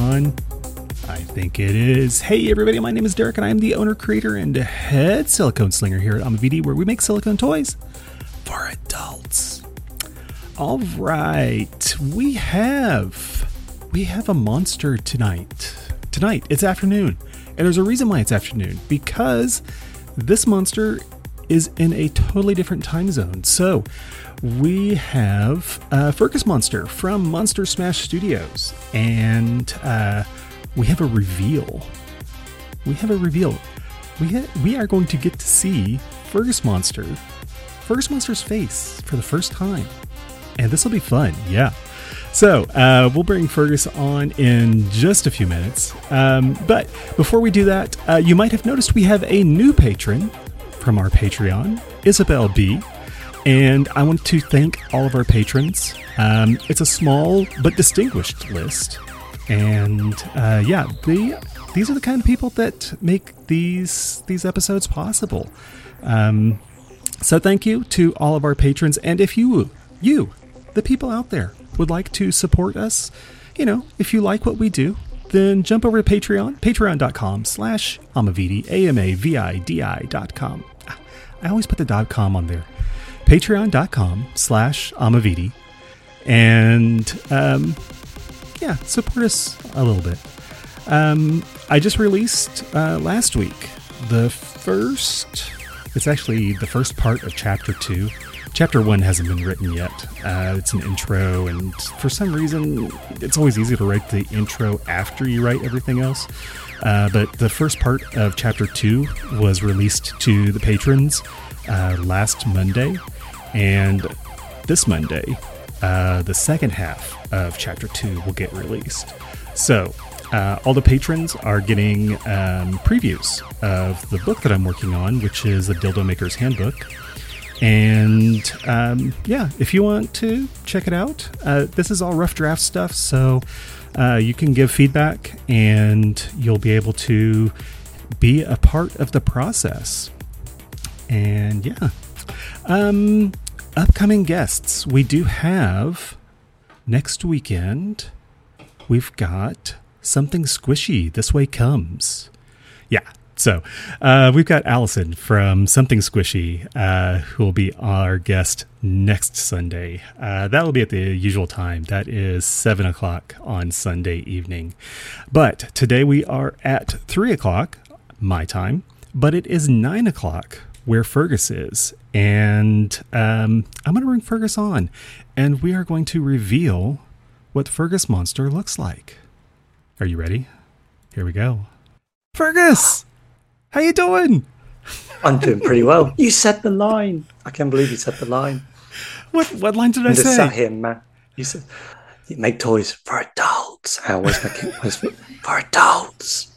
on? I think it is. Hey everybody, my name is Derek and I am the owner, creator, and head silicone slinger here at Amavidi, where we make silicone toys for adults. All right, we have a monster tonight. Tonight, it's afternoon. And there's a reason why it's afternoon, because this monster is in a totally different time zone. So we have Fergus Monster from Monster Smash Studios, and we have a reveal. We are going to get to see Fergus Monster's face for the first time, and this will be fun. Yeah. So we'll bring Fergus on in just a few minutes. But before we do that, you might have noticed we have a new patron from our Patreon, Isabel B. And I want to thank all of our patrons. It's a small but distinguished list. And these are the kind of people that make these episodes possible. So thank you to all of our patrons. And if you, the people out there, would like to support us, if you like what we do, then jump over to Patreon, patreon.com/Amavidi, AMAVIDI.com. I always put the .com on there. Patreon.com/Amavidi. And, support us a little bit. I just released, last week, the first part of Chapter 2. Chapter 1 hasn't been written yet. It's an intro, and for some reason, it's always easy to write the intro after you write everything else. But the first part of Chapter 2 was released to the patrons last Monday, and this Monday, the second half of Chapter 2 will get released. So, all the patrons are getting previews of the book that I'm working on, which is the Dildo Maker's Handbook. And if you want to check it out, this is all rough draft stuff, so you can give feedback and you'll be able to be a part of the process. And upcoming guests. We do have next weekend, we've got Something Squishy, This Way Comes. Yeah. So, we've got Allison from Something Squishy, who will be our guest next Sunday. That will be at the usual time. That is 7 o'clock on Sunday evening. But today we are at 3 o'clock, my time, but it is 9 o'clock where Fergus is. And I'm going to bring Fergus on, and we are going to reveal what Fergus Monster looks like. Are you ready? Here we go. Fergus! How you doing? I'm doing pretty well. You said the line. I can't believe you said the line. What line did I say? Just sat here, man. You said you make toys for adults. I always make it for adults.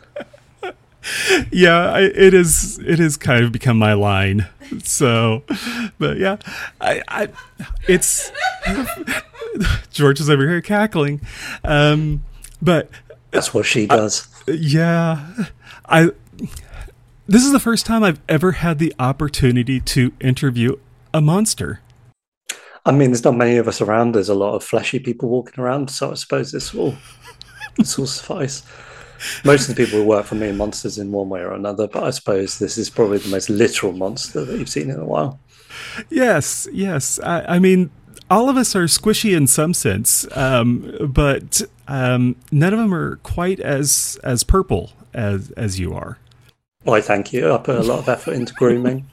Yeah, it is kind of become my line. So, but yeah, it's George is over here cackling. But that's what she does. This is the first time I've ever had the opportunity to interview a monster. I mean, there's not many of us around. There's a lot of fleshy people walking around, so I suppose this will suffice. Most of the people who work for me are monsters in one way or another, but I suppose this is probably the most literal monster that you've seen in a while. Yes. I mean, all of us are squishy in some sense, but none of them are quite as purple as you are. Why, thank you. I put a lot of effort into grooming.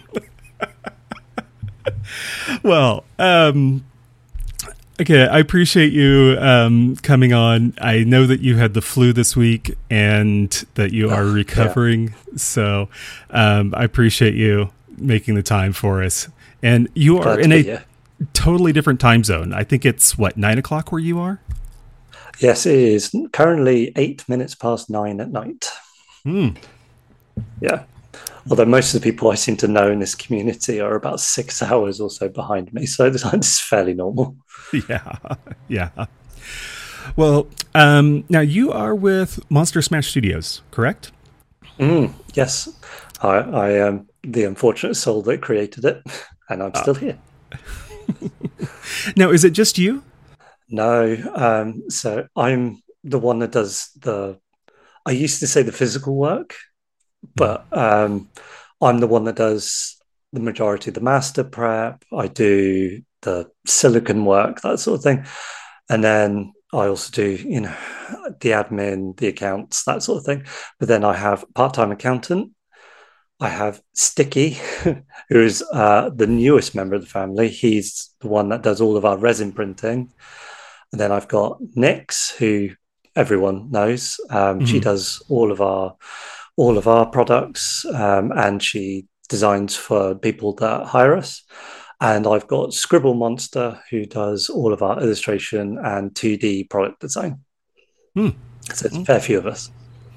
Well, okay, I appreciate you coming on. I know that you had the flu this week and that you are recovering. Yeah. So I appreciate you making the time for us. And you are in a totally different time zone. I think it's, 9 o'clock where you are? Yes, it is. Currently 8 minutes past 9 at night. Yeah. Although most of the people I seem to know in this community are about 6 hours or so behind me, so this is fairly normal. Yeah. Well, now you are with Monster Smash Studios, correct? Yes. I am the unfortunate soul that created it, and I'm still here. Now, is it just you? No. So I'm the one that does I used to say the physical work, Mm. but I'm the one that does the majority of the master prep. I do the silicon work, that sort of thing. And then I also do, the admin, the accounts, that sort of thing. But then I have a part-time accountant. I have Sticky, who is the newest member of the family. He's the one that does all of our resin printing. And then I've got Nix, who everyone knows. She Mhm. does all of our products, and she designs for people that hire us. And I've got Scribble Monster, who does all of our illustration and 2D product design. Mm. So it's a fair Okay. few of us.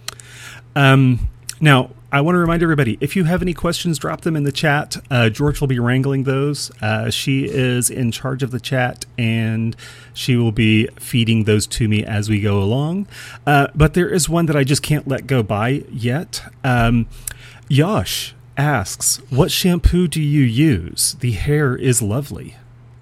Now, I want to remind everybody, if you have any questions, drop them in the chat. George will be wrangling those. She is in charge of the chat, and she will be feeding those to me as we go along. But there is one that I just can't let go by yet. Yash asks, what shampoo do you use? The hair is lovely.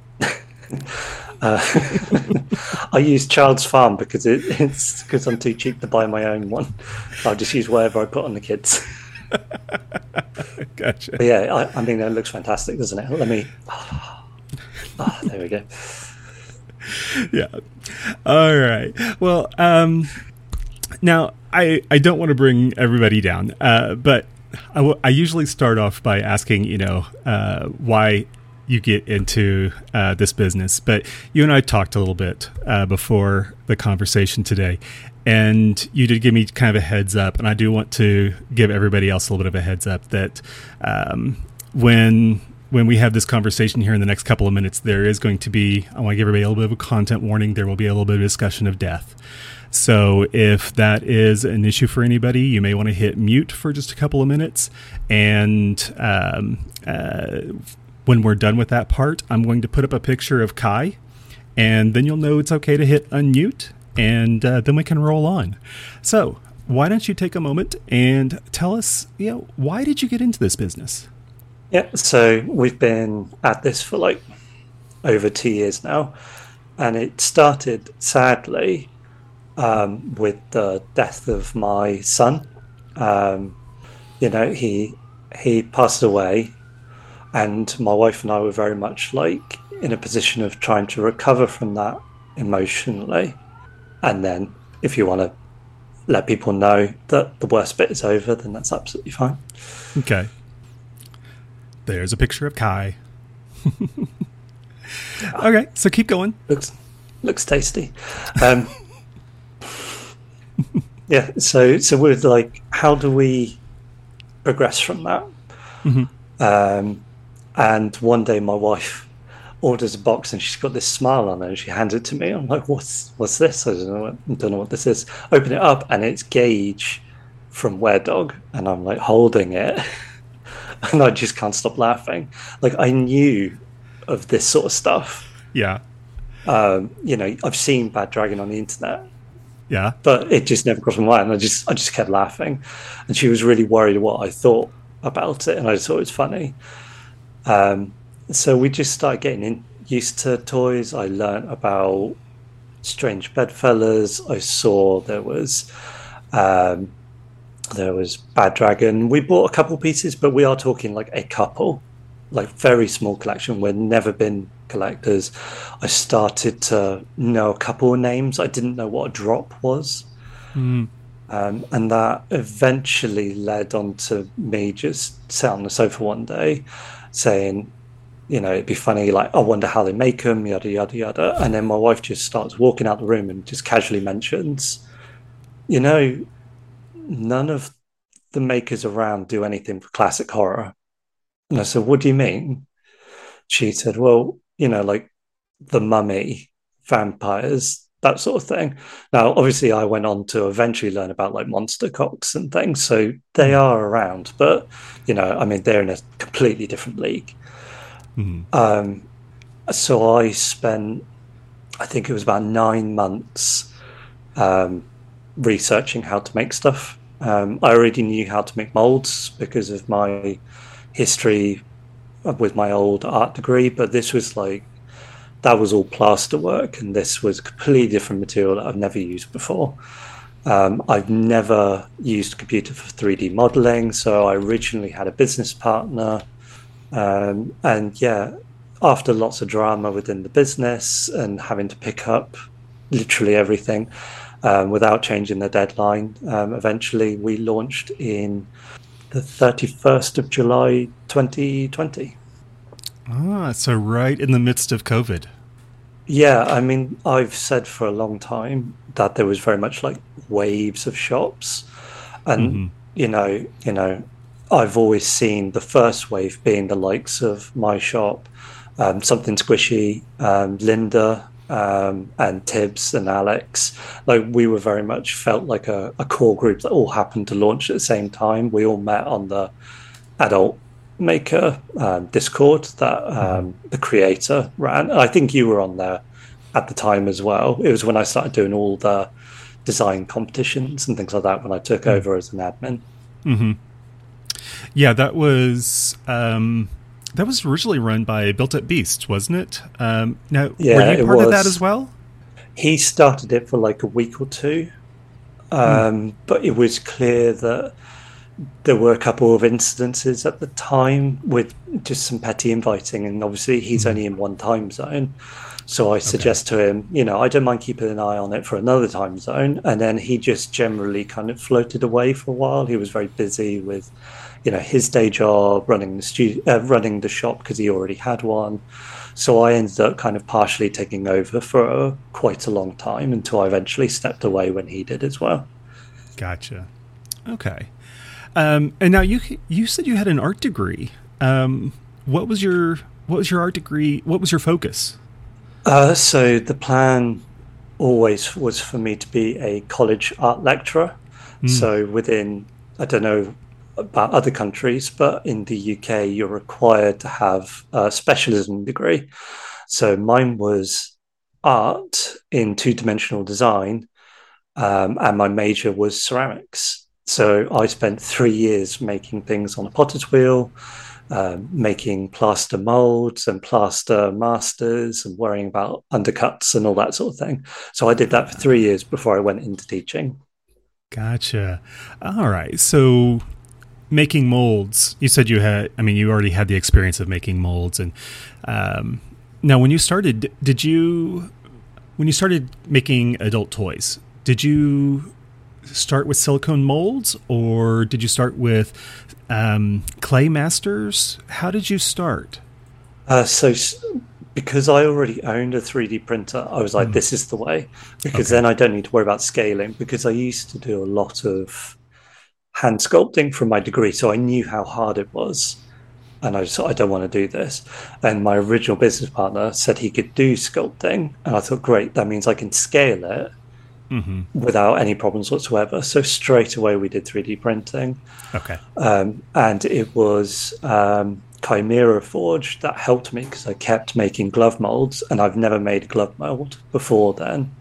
I use Child's Farm because it's because I'm too cheap to buy my own one. I'll just use whatever I put on the kids. Gotcha. But yeah, I mean, it looks fantastic, doesn't it? Let me. There we go. Yeah. All right. Well, now I don't want to bring everybody down, but I usually start off by asking, why you get into this business. But you and I talked a little bit before the conversation today, and you did give me kind of a heads up, and I do want to give everybody else a little bit of a heads up that when we have this conversation here in the next couple of minutes, there is going to be, I want to give everybody a little bit of a content warning. There will be a little bit of discussion of death. So if that is an issue for anybody, you may want to hit mute for just a couple of minutes. And when we're done with that part, I'm going to put up a picture of Kai, and then you'll know it's okay to hit unmute, and then we can roll on. So why don't you take a moment and tell us, why did you get into this business? Yeah, so we've been at this for like over 2 years now, and it started sadly with the death of my son. He passed away, and my wife and I were very much like in a position of trying to recover from that emotionally. And then, if you want to let people know that the worst bit is over, then that's absolutely fine. Okay. There's a picture of Kai. Okay, so keep going. Looks tasty. Yeah, so we're like, how do we progress from that? Mm-hmm. And one day my wife orders a box and she's got this smile on her and she hands it to me. I'm like, what's this? I don't know what this is. Open it up and it's Gage from Were Dog, and I'm like holding it and I just can't stop laughing. Like, I knew of this sort of stuff. Yeah. I've seen Bad Dragon on the internet. Yeah. But it just never crossed my mind. I just kept laughing. And she was really worried what I thought about it, and I just thought it was funny. So we just started getting used to toys. I learned about strange bedfellas. I saw there was Bad Dragon. We bought a couple pieces, but we are talking like a couple, like very small collection. We've never been collectors. I started to know a couple of names. I didn't know what a drop was. Mm. And that eventually led on to me just sat on the sofa one day saying, it'd be funny, like, I wonder how they make them, yada, yada, yada. And then my wife just starts walking out the room and just casually mentions, none of the makers around do anything for classic horror. And I said, what do you mean? She said, well, like The Mummy, vampires, that sort of thing. Now, obviously, I went on to eventually learn about like monster cocks and things. So they are around, but, they're in a completely different league. Mm-hmm. So I spent, I think it was about 9 months researching how to make stuff. I already knew how to make molds because of my history with my old art degree, but this was like that was all plaster work, and this was completely different material that I've never used before. I've never used a computer for 3D modeling, so I originally had a business partner. And yeah, after lots of drama within the business and having to pick up literally everything without changing the deadline, eventually we launched in the 31st of July 2020. So right in the midst of COVID. Yeah, I mean, I've said for a long time that there was very much like waves of shops, and I've always seen the first wave being the likes of my shop, Something Squishy, Linda, and Tibbs and Alex. Like we were very much felt like a core group that all happened to launch at the same time. We all met on the Adult Maker Discord that the creator ran. I think you were on there at the time as well. It was when I started doing all the design competitions and things like that when I took over as an admin. Mm-hmm. Yeah, that was originally run by Built Up Beast, wasn't it? Now, were you part of that as well? He started it for like a week or two, but it was clear that there were a couple of incidences at the time with just some petty inviting, and obviously he's only in one time zone. So I suggest to him, I don't mind keeping an eye on it for another time zone. And then he just generally kind of floated away for a while. He was very busy with, his day job, running the shop because he already had one. So I ended up kind of partially taking over for quite a long time until I eventually stepped away when he did as well. Gotcha. Okay. And now you said you had an art degree. What was your art degree? What was your focus? So the plan always was for me to be a college art lecturer. So within, I don't know about other countries, but in the UK, you're required to have a specialism degree. So mine was art in two-dimensional design, and my major was ceramics. So I spent 3 years making things on a potter's wheel, making plaster molds and plaster masters and worrying about undercuts and all that sort of thing. So I did that for 3 years before I went into teaching. Gotcha. All right. So making molds, you said you already had the experience of making molds. And now when you started making adult toys, did you start with silicone molds or did you start with clay masters? How did you start? So because I already owned a 3D printer, I was like, this is the way, because then I don't need to worry about scaling, because I used to do a lot of hand sculpting from my degree. So I knew how hard it was. And I just thought, I don't want to do this. And my original business partner said he could do sculpting. And I thought, great, that means I can scale it without any problems whatsoever. So straight away we did 3D printing. Okay. And it was Chimera Forge that helped me because I kept making glove molds, and I've never made a glove mold before then.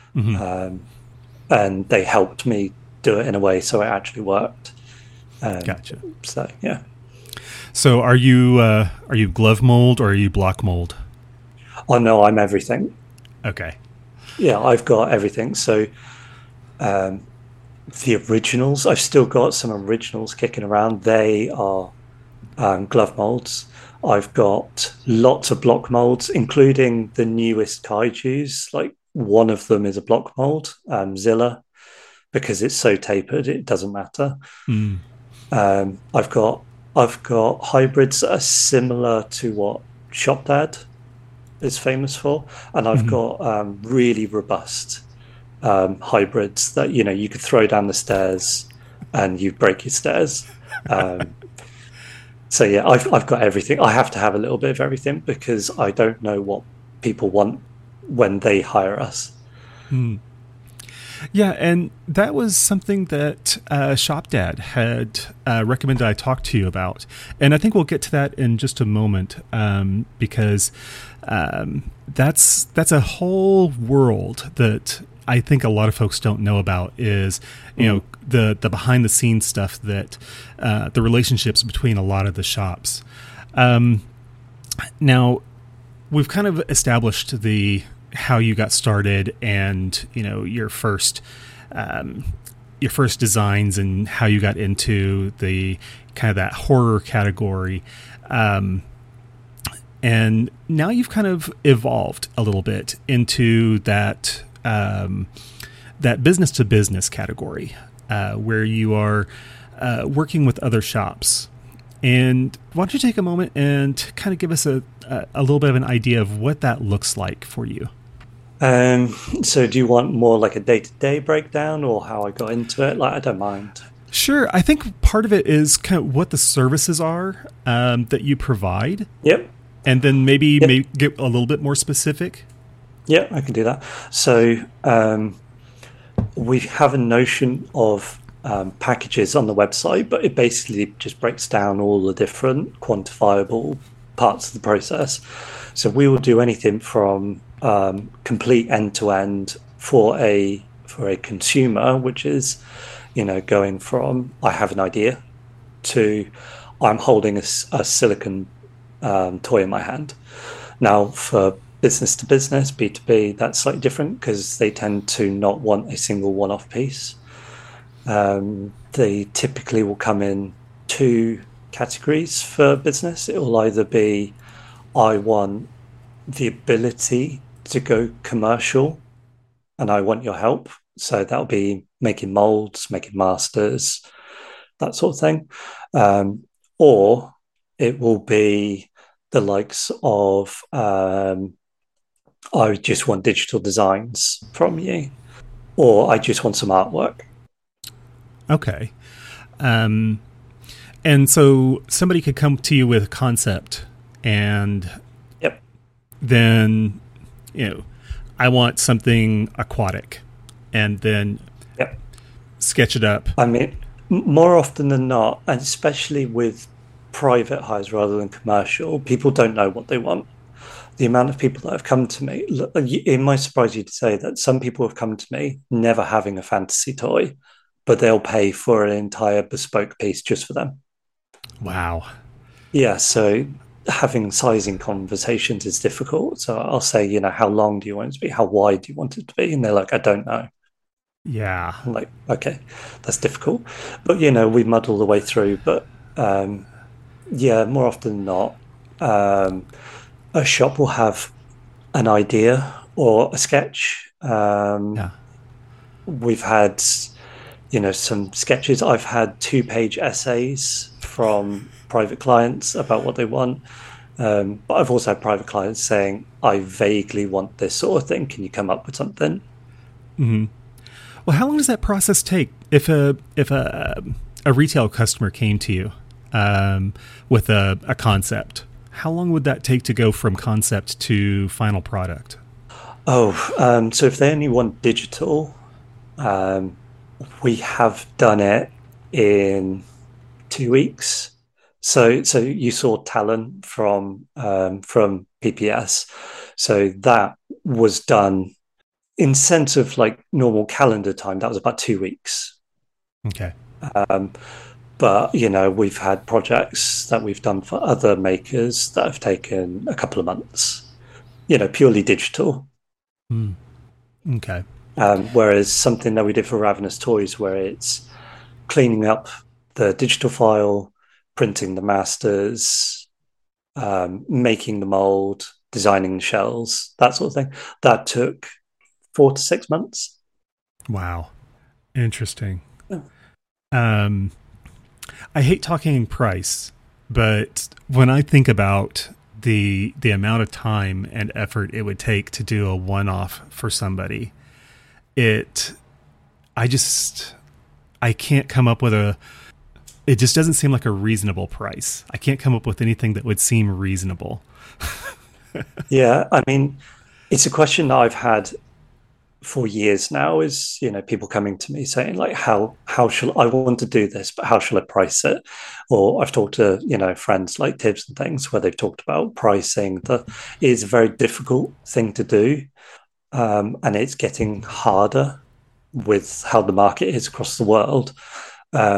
And they helped me do it in a way so it actually worked. Gotcha. So, yeah. So are you glove mold or are you block mold? Oh, no, I'm everything. Okay. Yeah, I've got everything. So the originals, I've still got some originals kicking around. They are glove molds. I've got lots of block molds, including the newest kaijus. Like one of them is a block mold, Zilla, because it's so tapered, it doesn't matter. I've got hybrids that are similar to what Shopdad is famous for, and I've got really robust hybrids that you could throw down the stairs and you break your stairs. So yeah, I've got everything. I have to have a little bit of everything because I don't know what people want when they hire us. Yeah, and that was something that Shopdad had recommended I talk to you about. And I think we'll get to that in just a moment because that's a whole world that I think a lot of folks don't know about is, the behind the scenes stuff that the relationships between a lot of the shops. Now, we've kind of established the how you got started and your first designs and how you got into the kind of that horror category. And now you've kind of evolved a little bit into that that business to business category, where you are working with other shops. And why don't you take a moment and kind of give us a little bit of an idea of what that looks like for you? So do you want more like a day-to-day breakdown or how I got into it? Like, I don't mind. Sure. I think part of it is kind of what the services are that you provide. Yep. And then maybe get a little bit more specific. Yeah, I can do that. So we have a notion of packages on the website, but it basically just breaks down all the different quantifiable parts of the process. So we will do anything from complete end-to-end for a consumer, which is, going from I have an idea to I'm holding a silicon toy in my hand. Now, for business to business, B2B, that's slightly different because they tend to not want a single one-off piece. They typically will come in two categories for business. It will either be I want the ability to go commercial and I want your help. So that'll be making molds, making masters, that sort of thing. Or it will be the likes of I just want digital designs from you, or I just want some artwork. Okay. And so somebody could come to you with a concept and Yep. then, I want something aquatic, and then Yep. sketch it up. I mean, more often than not, and especially with private hires rather than commercial, people don't know what they want. The amount of people that have come to me, it might surprise you to say that some people have come to me never having a fantasy toy, but they'll pay for an entire bespoke piece just for them. Wow. Yeah, so having sizing conversations is difficult. So I'll say, how long do you want it to be? How wide do you want it to be? And they're like, I don't know. Yeah. I'm like, okay, that's difficult. But, we muddle the way through. But more often than not, a shop will have an idea or a sketch. Yeah. We've had, some sketches. I've had 2-page essays from private clients about what they want. But I've also had private clients saying, I vaguely want this sort of thing. Can you come up with something? Mm-hmm. Well, how long does that process take? If a retail customer came to you with a concept, how long would that take to go from concept to final product? So if they only want digital, we have done it in 2 weeks. So you saw Talon from PPS. So that was done in sense of like normal calendar time. That was about 2 weeks. Okay. But, we've had projects that we've done for other makers that have taken a couple of months, purely digital. Mm. Okay. Whereas something that we did for Ravenous Toys, where it's cleaning up the digital file, printing the masters, making the mold, designing the shells, that sort of thing, that took 4 to 6 months. Wow. Interesting. Yeah. I hate talking in price, but when I think about the amount of time and effort it would take to do a one-off for somebody, I can't come up with it just doesn't seem like a reasonable price. I can't come up with anything that would seem reasonable. Yeah, I mean, it's a question that I've had for years now, is people coming to me saying like, how shall I want to do this, but how shall I price it? Or I've talked to friends like Tibbs and things where they've talked about pricing. That is a very difficult thing to do, and it's getting harder with how the market is across the world.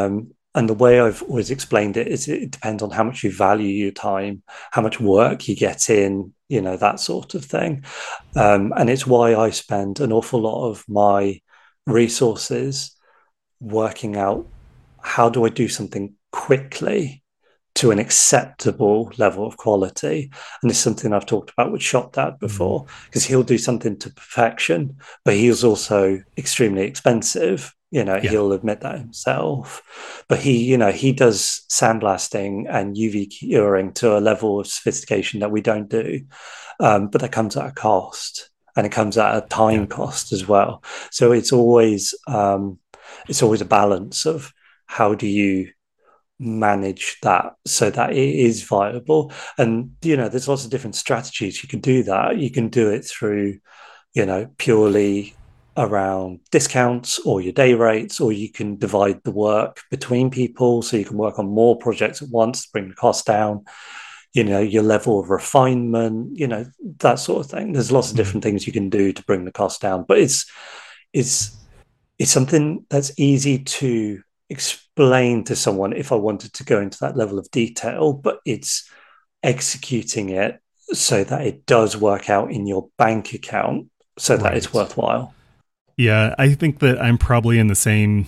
And the way I've always explained it is it depends on how much you value your time, how much work you get in, that sort of thing. And it's why I spend an awful lot of my resources working out how do I do something quickly to an acceptable level of quality. And it's something I've talked about with Shop Dad before, because he'll do something to perfection, but he's also extremely expensive. He'll admit that himself. But he does sandblasting and UV curing to a level of sophistication that we don't do. But that comes at a cost, and it comes at a time cost as well. So it's always a balance of how do you manage that so that it is viable. And there's lots of different strategies you can do that. You can do it through purely around discounts or your day rates, or you can divide the work between people so you can work on more projects at once to bring the cost down, your level of refinement, that sort of thing. There's lots of different things you can do to bring the cost down, but it's something that's easy to explain to someone if I wanted to go into that level of detail, but it's executing it so that it does work out in your bank account so that it's worthwhile. Yeah, I think that I'm probably in the same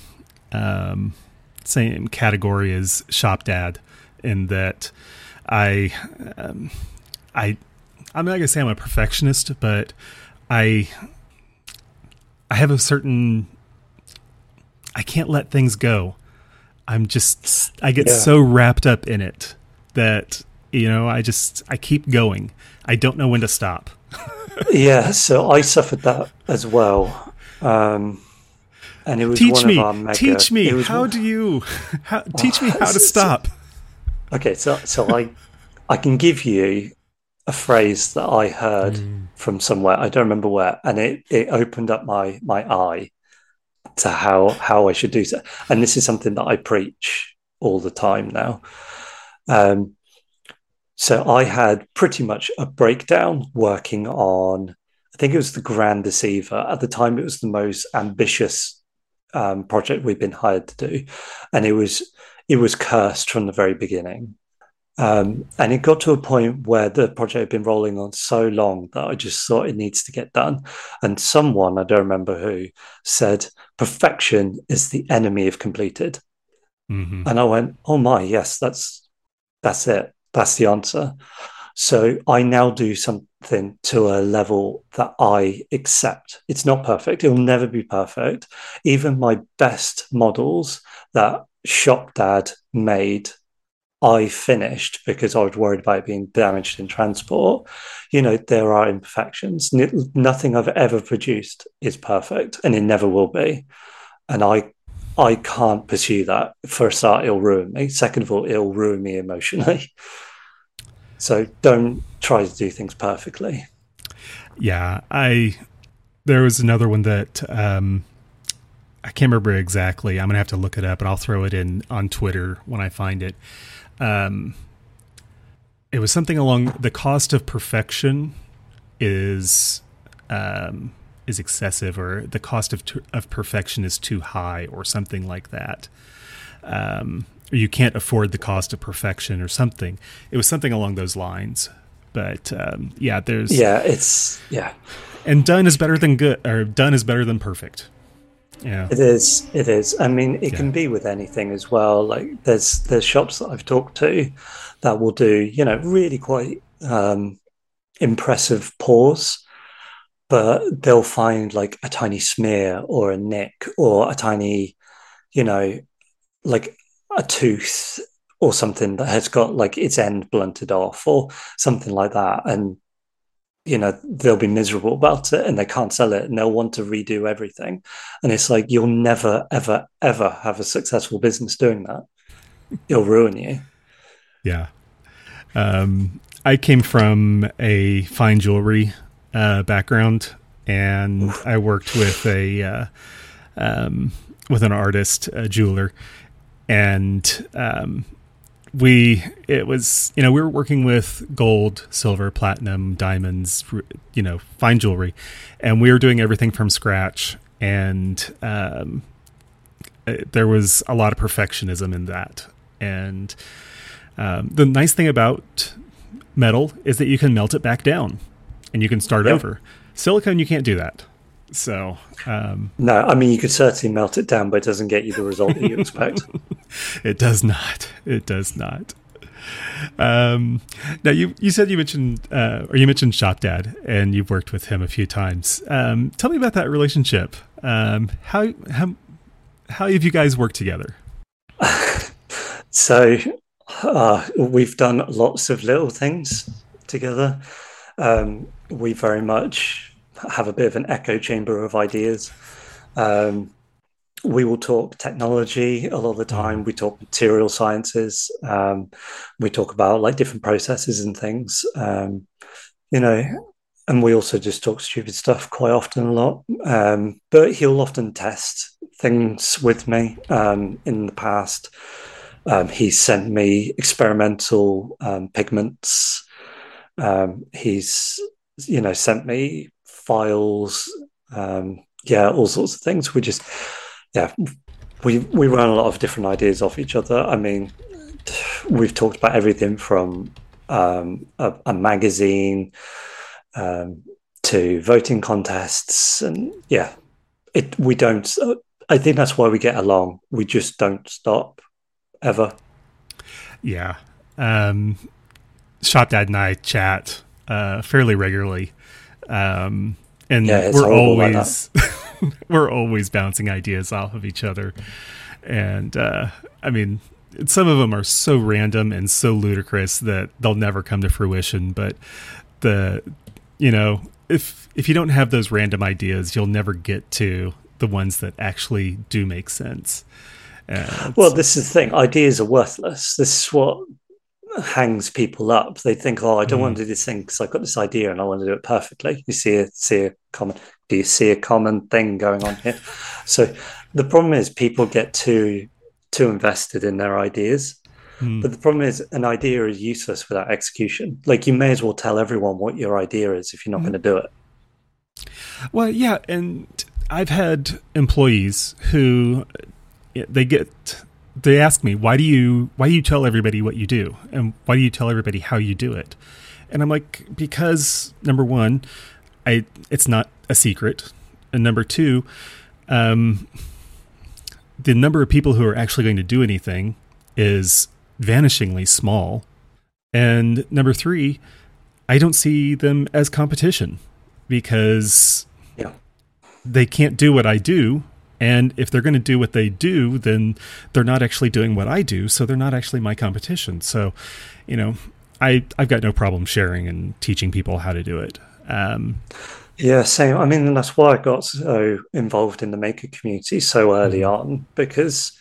category as Shop Dad, in that I'm not gonna say I'm a perfectionist, but I have a certain, I can't let things go. I get so wrapped up in it that I keep going. I don't know when to stop. Yeah, so I suffered that as well. And it was teach one me, of our mega... Teach me, teach me how to stop. Okay, so I can give you a phrase that I heard from somewhere, I don't remember where, and it opened up my eye to how I should do so. And this is something that I preach all the time now. So I had pretty much a breakdown working on, I think it was the Grand Deceiver. At the time, it was the most ambitious project we'd been hired to do. And it was cursed from the very beginning. And it got to a point where the project had been rolling on so long that I just thought it needs to get done. And someone, I don't remember who, said, perfection is the enemy of completed. Mm-hmm. And I went, oh my, yes, that's it. That's the answer. So I now do something to a level that I accept. It's not perfect. It'll never be perfect. Even my best models that Shop Dad made, I finished because I was worried about it being damaged in transport. There are imperfections. Nothing I've ever produced is perfect, and it never will be. And I can't pursue that. For a start, it'll ruin me. Second of all, it'll ruin me emotionally. So don't try to do things perfectly. Yeah, there was another one that I can't remember exactly. I'm going to have to look it up, but I'll throw it in on Twitter when I find it. It was something along the cost of perfection is excessive, or the cost of perfection is too high, or something like that. Or you can't afford the cost of perfection, or something. It was something along those lines. But and done is better than good, or done is better than perfect. Yeah, it is. I mean, it can be with anything as well. Like there's shops that I've talked to that will do, really quite impressive pours, but they'll find like a tiny smear or a nick or a tiny, like a tooth or something that has got like its end blunted off or something like that. And they'll be miserable about it and they can't sell it and they'll want to redo everything. And it's like, you'll never, ever, ever have a successful business doing that. It'll ruin you. Yeah. I came from a fine jewelry background, and I worked with with an artist, a jeweler, and we were working with gold, silver, platinum, diamonds, fine jewelry, and we were doing everything from scratch. And there was a lot of perfectionism in that. And the nice thing about metal is that you can melt it back down and you can start over. Silicone, you can't do that. So no, I mean, you could certainly melt it down, but it doesn't get you the result that you expect. It does not. It does not. Now you said you mentioned Shop Dad, and you've worked with him a few times. Tell me about that relationship. How have you guys worked together? So we've done lots of little things together. We very much have a bit of an echo chamber of ideas. We will talk technology a lot of the time. We talk material sciences. We talk about like different processes and things, you know, and we also just talk stupid stuff quite often a lot. But he'll often test things with me. In the past, he sent me experimental pigments. He's, sent me files, all sorts of things. We run a lot of different ideas off each other. I mean, we've talked about everything from a magazine to voting contests, and we don't. I think that's why we get along. We just don't stop ever. Yeah, Shop Dad and I chat fairly regularly. And we're always we're always bouncing ideas off of each other. And I mean, some of them are so random and so ludicrous that they'll never come to fruition. But if you don't have those random ideas, you'll never get to the ones that actually do make sense. Well, this is the thing. Ideas are worthless. This is what hangs people up. They think, I don't want to do this thing because I've got this idea and I want to do it perfectly. Do you see a common thing going on here? So the problem is people get too invested in their ideas. But the problem is an idea is useless without execution. Like, you may as well tell everyone what your idea is if you're not going to do it. Well, yeah, and I've had employees who they ask me, why do you tell everybody what you do? And why do you tell everybody how you do it? And I'm like, because number one, it's not a secret. And number two, the number of people who are actually going to do anything is vanishingly small. And number three, I don't see them as competition because they can't do what I do. And if they're going to do what they do, then they're not actually doing what I do. So they're not actually my competition. So, I've got no problem sharing and teaching people how to do it. Yeah, same. I mean, and that's why I got so involved in the maker community so early on, because,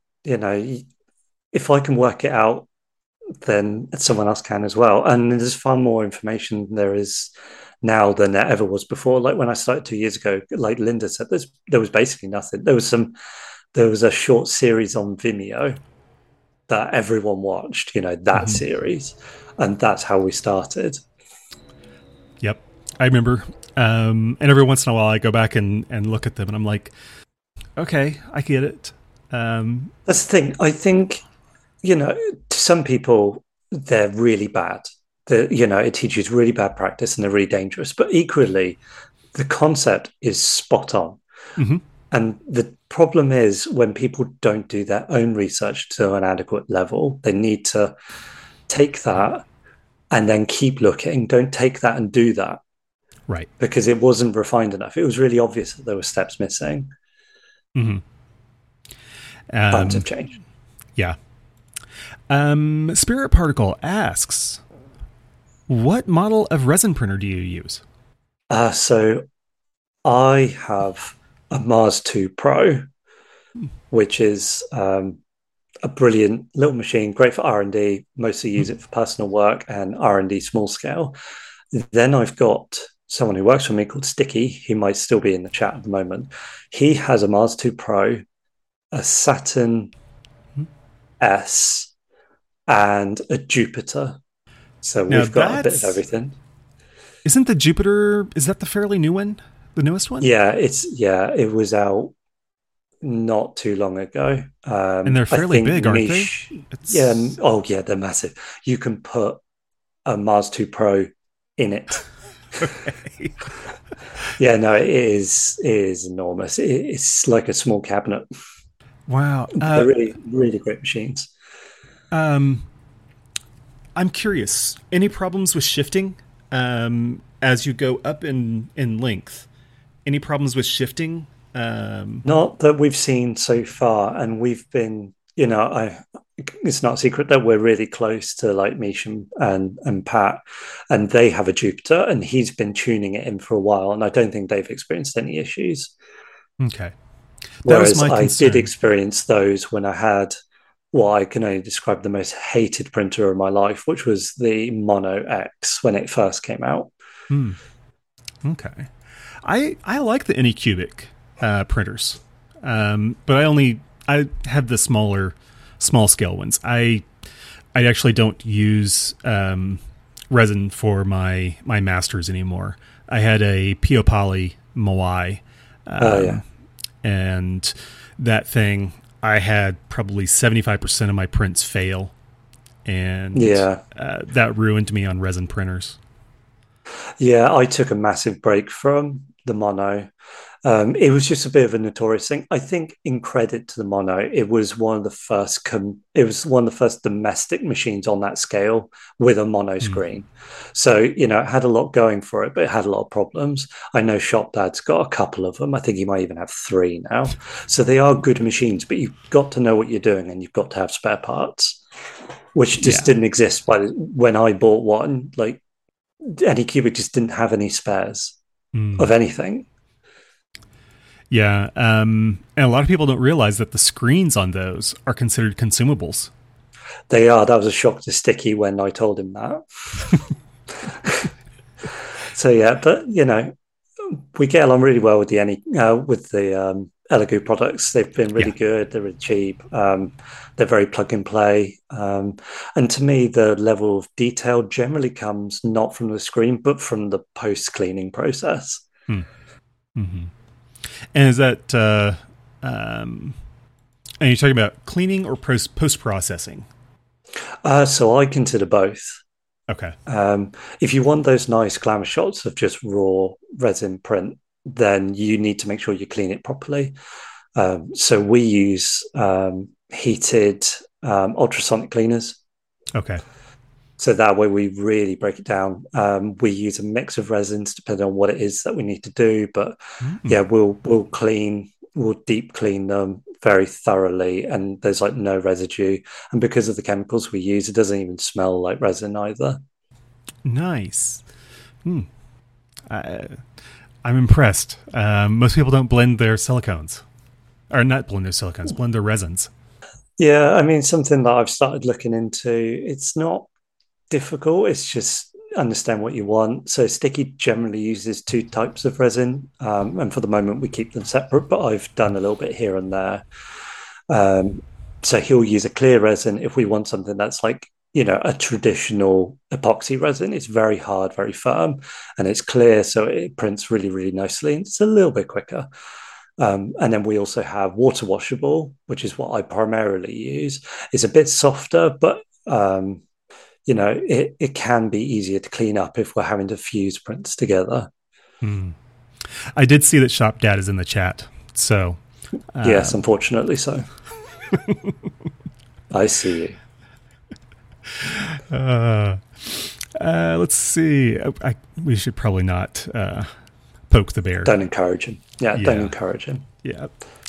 if I can work it out, then someone else can as well. And there's far more information there is now than there ever was before. Like when I started 2 years ago, like Linda said, there was basically nothing. There was a short series on Vimeo that everyone watched, that series. And that's how we started. Yep. I remember. And every once in a while I go back and look at them and I'm like, okay, I get it. That's the thing. I think, to some people, they're really bad. It teaches really bad practice and they're really dangerous. But equally, the concept is spot on. Mm-hmm. And the problem is when people don't do their own research to an adequate level, they need to take that and then keep looking. Don't take that and do that. Right. Because it wasn't refined enough. It was really obvious that there were steps missing. Mm-hmm. Times have changed. Yeah. Spirit Particle asks, what model of resin printer do you use? So I have a Mars 2 Pro, which is a brilliant little machine, great for R&D. Mostly use it for personal work and R&D small scale. Then I've got someone who works for me called Sticky. He might still be in the chat at the moment. He has a Mars 2 Pro, a Saturn S, and a Jupiter. So we've got a bit of everything. Isn't the Jupiter, is that the fairly new one? The newest one? Yeah, it was out not too long ago. And they're I fairly think big, aren't they? niche. Yeah. It's Oh, yeah, they're massive. You can put a Mars 2 Pro in it. okay. Yeah, no, it is enormous. It's like a small cabinet. Wow. They're really, really great machines. Um, I'm curious. Any problems with shifting as you go up in length? Any problems with shifting? Not that we've seen so far, and we've been, it's not a secret that we're really close to like Mish and Pat, and they have a Jupiter, and he's been tuning it in for a while, and I don't think they've experienced any issues. Okay. That was Whereas my I did concern. experience those when I had what I can only describe the most hated printer of my life, which was the Mono X when it first came out. Hmm. Okay. I like the Anycubic printers, but I have the small scale ones. I actually don't use resin for my masters anymore. I had a Pio Poly Moai, Oh yeah, and that thing I had probably 75% of my prints fail, and yeah. that ruined me on resin printers. Yeah, I took a massive break from the mono. It was just a bit of a notorious thing. I think, in credit to the mono, it was one of the first. It was one of the first domestic machines on that scale with a mono Mm. screen. So it had a lot going for it, but it had a lot of problems. I know Shop Dad's got a couple of them. I think he might even have three now. So they are good machines, but you've got to know what you're doing, and you've got to have spare parts, which just Yeah. didn't exist when I bought one. Like Anycubic just didn't have any spares of Mm. anything. Yeah, and a lot of people don't realize that the screens on those are considered consumables. They are. That was a shock to Sticky when I told him that. So yeah, but we get along really well with the Elegoo products. They've been really Yeah, good. They're really cheap. They're very plug and play. And to me, the level of detail generally comes not from the screen, but from the post cleaning process. mm. hmm and is that um, and you're talking about cleaning or post processing? So I consider both. Okay. If you want those nice glamour shots of just raw resin print, then you need to make sure you clean it properly. So we use heated ultrasonic cleaners. Okay. So that way we really break it down. We use a mix of resins depending on what it is that we need to do. But Mm. yeah, we'll deep clean them very thoroughly, and there's like no residue. And because of the chemicals we use, it doesn't even smell like resin either. Nice. Hmm. I, I'm impressed. Most people don't blend their silicones, or not blend their silicones, blend their resins. Yeah, I mean, something that I've started looking into. It's not difficult. It's just understand what you want. So Sticky generally uses two types of resin, and for the moment we keep them separate. But I've done a little bit here and there. Um, so he'll use a clear resin if we want something that's like a traditional epoxy resin. It's very hard, very firm, and it's clear, so it prints really, really nicely. And it's a little bit quicker. And then we also have water washable, which is what I primarily use. It's a bit softer, but it can be easier to clean up if we're having to fuse prints together. Hmm. I did see that Shop Dad is in the chat, so Yes, um, unfortunately so. I see you. uh, let's see. We should probably not poke the bear. Don't encourage him. Yeah, don't Yeah, encourage him. yeah.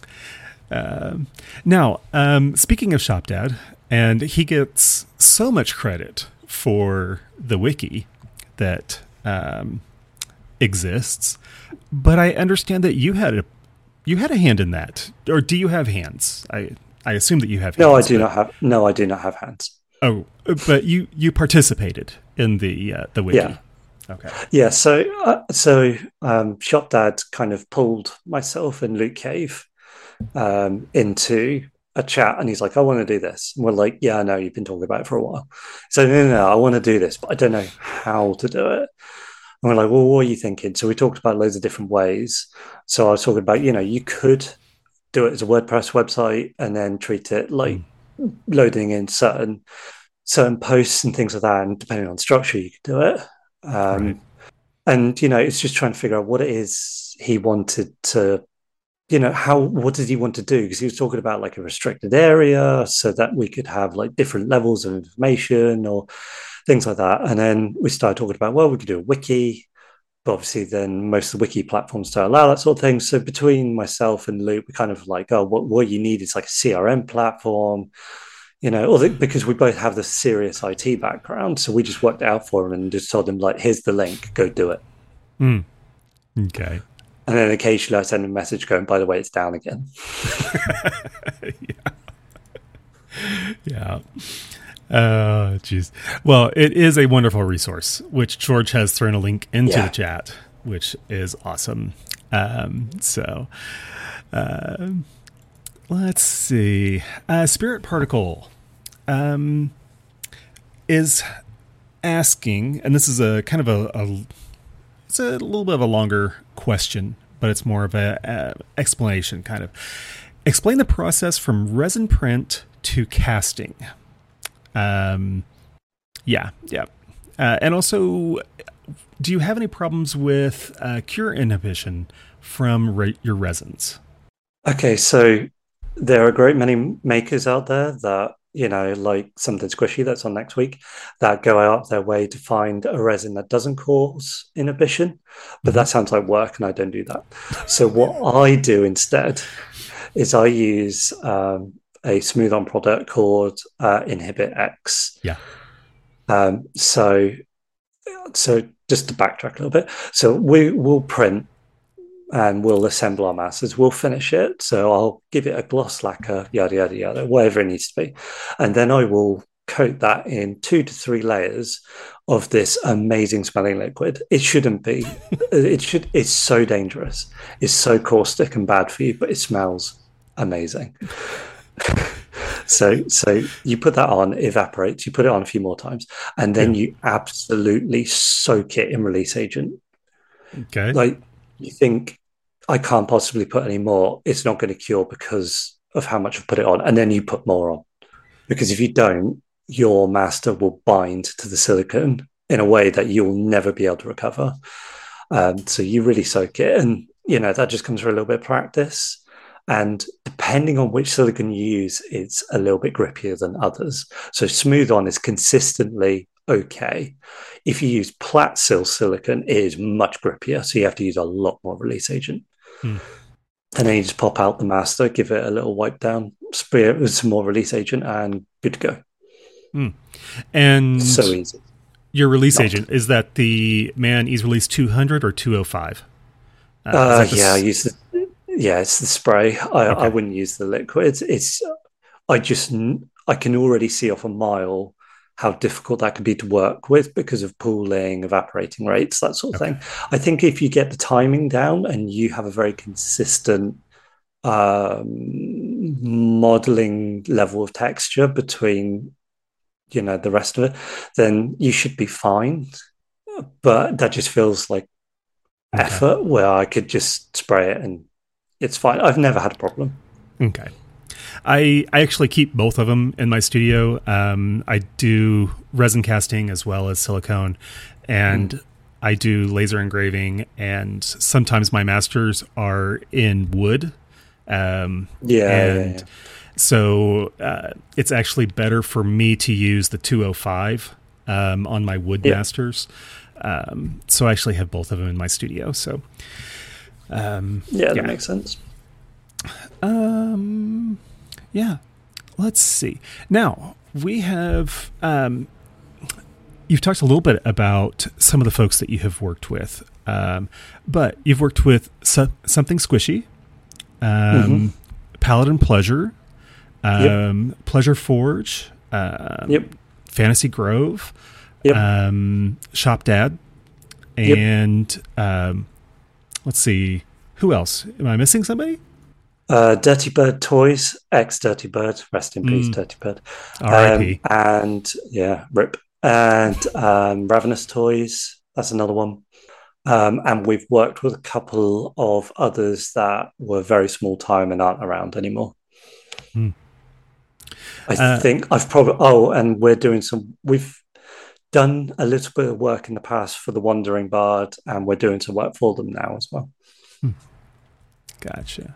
Now, speaking of Shop Dad, and he gets so much credit for the wiki that exists, but I understand that you had a hand in that, or do you have hands? I assume that you have No, I hands, do but not have. No, I do not have hands. oh, but you participated in the Yeah, wiki. Okay. yeah. Shop Dad kind of pulled myself and Luke Cave into a chat, and he's like, "I want to do this." And we're like, "Yeah, I know you've been talking about it for a while." So no, I want to do this, but I don't know how to do it. And we're like, "Well, what are you thinking?" So we talked about loads of different ways. So I was talking about, you could do it as a WordPress website and then treat it like loading in certain posts and things like that. And depending on structure, you can do it. Right. And it's just trying to figure out what it is he wanted to, what did he want to do? Because he was talking about like a restricted area so that we could have like different levels of information or things like that. And then we started talking about, well, we could do a wiki, but obviously then most of the wiki platforms don't allow that sort of thing. So between myself and Luke, we kind of like, oh, what you need is like a CRM platform, because we both have the serious IT background. So we just worked it out for him and just told him like, here's the link, go do it. Okay. And then occasionally I send a message going, by the way, it's down again. Yeah. Oh, geez. Well, it is a wonderful resource, which George has thrown a link into the chat, which is awesome. Let's see. Spirit Particle is asking, and this is a kind of it's a little bit of a longer question, but it's more of a explanation, kind of. Explain the process from resin print to casting. And also, do you have any problems with cure inhibition from your resins? Okay, so there are a great many makers out there that, like Something Squishy that's on next week, that go out their way to find a resin that doesn't cause inhibition. But that sounds like work, and I don't do that. So what I do instead is I use a smooth-on product called Inhibit X. Yeah. So just to backtrack a little bit, so we'll print and we'll assemble our masters. We'll finish it. So I'll give it a gloss lacquer, yada, yada, yada, whatever it needs to be. And then I will coat that in 2 to 3 layers of this amazing smelling liquid. It shouldn't be. It's so dangerous. It's so caustic and bad for you, but it smells amazing. So you put that on, it evaporates, you put it on a few more times, and then you absolutely soak it in release agent. Okay. Like, you think, I can't possibly put any more. It's not going to cure because of how much I've put it on. And then you put more on. Because if you don't, your master will bind to the silicone in a way that you'll never be able to recover. So you really soak it. And, that just comes from a little bit of practice. And depending on which silicone you use, it's a little bit grippier than others. So Smooth On is consistently okay. If you use Platsil silicone, it is much grippier. So you have to use a lot more release agent. And then you just pop out the master, give it a little wipe down, spray it with some more release agent, and good to go. And so easy. Your release agent, is that the Man Ease Release 200 or 205? It's the spray. I wouldn't use the liquid. I can already see off a mile how difficult that could be to work with because of pooling, evaporating rates, that sort of thing. I think if you get the timing down and you have a very consistent modeling level of texture between, the rest of it, then you should be fine. But that just feels like effort where I could just spray it and it's fine. I've never had a problem. Okay. I actually keep both of them in my studio. I do resin casting as well as silicone, and I do laser engraving, and sometimes my masters are in wood. So it's actually better for me to use the 205 on my wood masters. So I actually have both of them in my studio. So that makes sense. Let's see. Now we have, you've talked a little bit about some of the folks that you have worked with, but you've worked with Something Squishy, Paladin Pleasure, Pleasure Forge, Fantasy Grove, Shop Dad, and let's see, who else? Am I missing somebody? Dirty Bird Toys, ex Dirty Bird, rest in peace, Dirty Bird. R.I.P. And RIP. And Ravenous Toys, that's another one. And we've worked with a couple of others that were very small time and aren't around anymore. Hmm. I think I've probably, oh, and we've done a little bit of work in the past for the Wandering Bard, and we're doing some work for them now as well. Gotcha.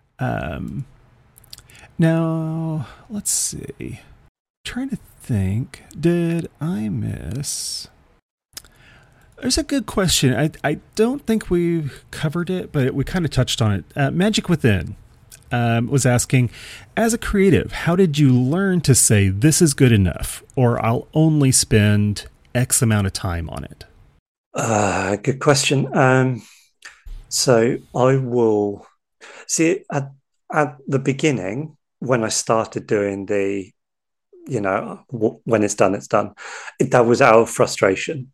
Now, let's see. Trying to think, did I miss? There's a good question. I don't think we covered it, but we kind of touched on it. Magic Within was asking, as a creative, how did you learn to say this is good enough, or I'll only spend X amount of time on it? Good question. So I will see at the beginning when I started doing the, when it's done, it's done. That was out of frustration.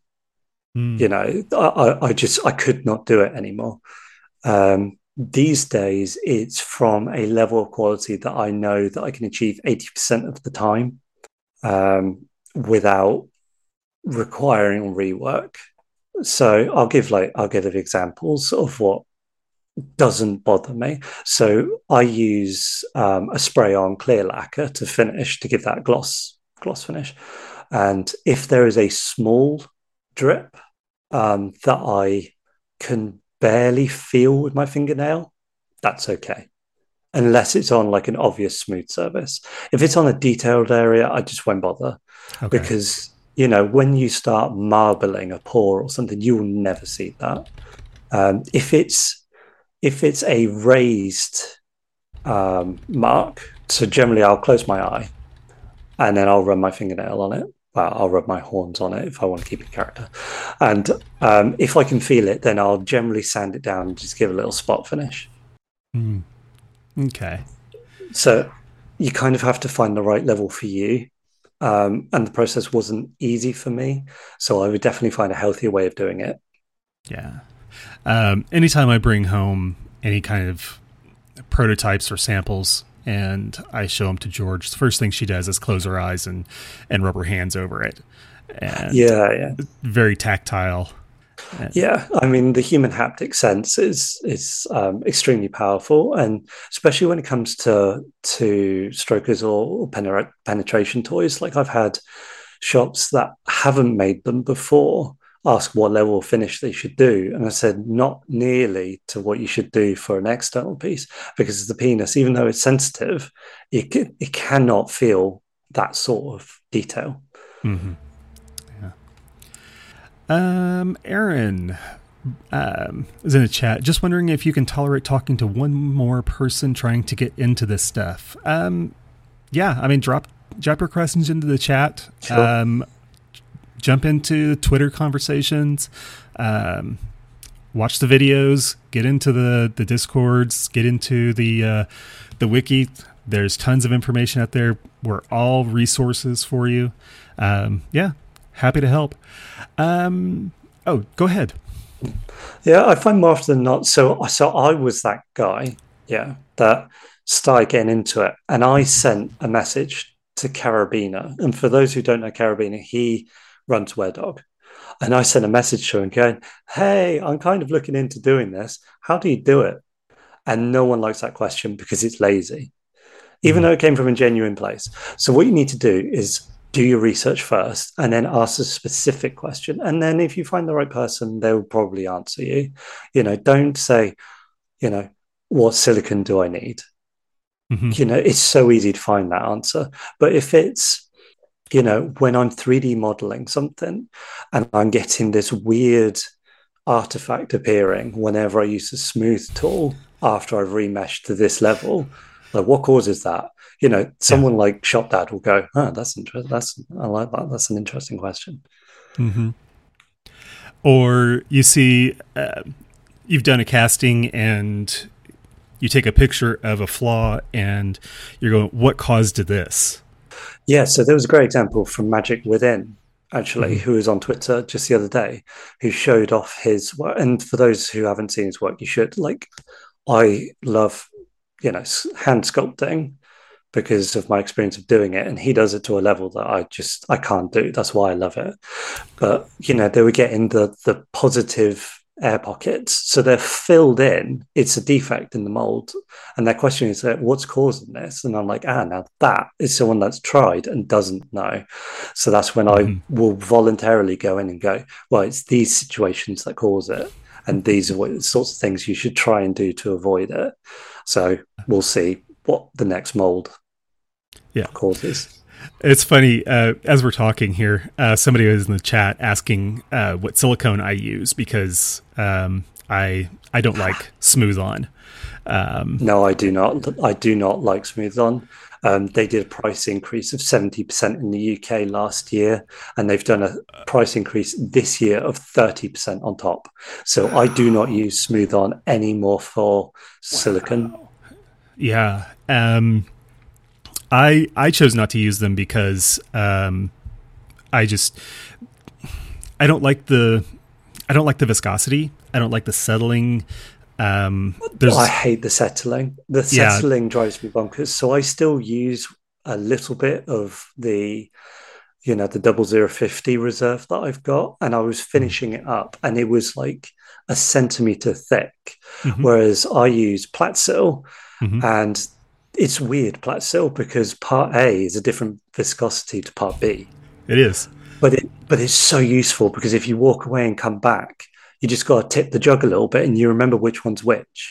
I could not do it anymore. These days, it's from a level of quality that I know that I can achieve 80% of the time without requiring rework. So I'll give examples of what doesn't bother me. So I use a spray on clear lacquer to finish to give that gloss finish. And if there is a small drip that I can barely feel with my fingernail, that's okay. Unless it's on like an obvious smooth surface. If it's on a detailed area, I just won't bother. Okay. Because, when you start marbling a pore or something, you will never see that. If it's a raised mark, so generally I'll close my eye and then I'll run my fingernail on it. Well, I'll rub my horns on it if I want to keep it character. And if I can feel it, then I'll generally sand it down and just give a little spot finish. Okay. So you kind of have to find the right level for you. And the process wasn't easy for me. So I would definitely find a healthier way of doing it. Yeah. Anytime I bring home any kind of prototypes or samples and I show them to George, the first thing she does is close her eyes and rub her hands over it. And yeah. Very tactile. Yeah, I mean, the human haptic sense is extremely powerful, and especially when it comes to strokers or penetration toys. Like I've had shops that haven't made them before ask what level of finish they should do, and I said not nearly to what you should do for an external piece, because the penis, even though it's sensitive, it cannot feel that sort of detail. Mm-hmm. Aaron is in the chat. Just wondering if you can tolerate talking to one more person trying to get into this stuff. Yeah, I mean, drop your questions into the chat. Sure. Jump into Twitter conversations. Watch the videos. Get into the Discords. Get into the wiki. There's tons of information out there. We're all resources for you. Yeah. Happy to help. Oh, go ahead. Yeah, I find more often than not. So I was that guy, that started getting into it, and I sent a message to Carabiner. And for those who don't know Carabiner, he runs WereDog, and I sent a message to him going, "Hey, I'm kind of looking into doing this. How do you do it?" And no one likes that question because it's lazy, even though it came from a genuine place. So what you need to do is do your research first and then ask a specific question. And then if you find the right person, they will probably answer you. Don't say, what silicon do I need? Mm-hmm. It's so easy to find that answer. But if it's, when I'm 3D modeling something and I'm getting this weird artifact appearing whenever I use a smooth tool after I've remeshed to this level, like what causes that? Someone like Shop Dad will go, "Oh, that's interesting. I like that. That's an interesting question." Mm-hmm. Or you see, you've done a casting and you take a picture of a flaw and you're going, "What caused this?" Yeah, so there was a great example from Magic Within, actually, who was on Twitter just the other day, who showed off his work. And for those who haven't seen his work, you should. I love, hand sculpting, because of my experience of doing it, and he does it to a level that I can't do. That's why I love it. But they were getting the positive air pockets. So they're filled in. It's a defect in the mold. And their question is, what's causing this? And I'm like, now that is someone that's tried and doesn't know. So that's when I will voluntarily go in and go, well, it's these situations that cause it. And these are what sorts of things you should try and do to avoid it. So we'll see what the next mold causes. It's funny, as we're talking here, somebody was in the chat asking what silicone I use because I don't like Smooth On. No, I do not. I do not like Smooth On. They did a price increase of 70% in the UK last year, and they've done a price increase this year of 30% on top. So I do not use Smooth On anymore for silicone. Yeah. I chose not to use them because I don't like the viscosity. I don't like the settling. I hate the settling. The settling drives me bonkers. So I still use a little bit of the 050 reserve that I've got, and I was finishing it up, and it was like a centimeter thick. Whereas I use Platsil, and it's weird, Platsil, because Part A is a different viscosity to Part B. It is, but it's so useful because if you walk away and come back, you just got to tip the jug a little bit and you remember which one's which.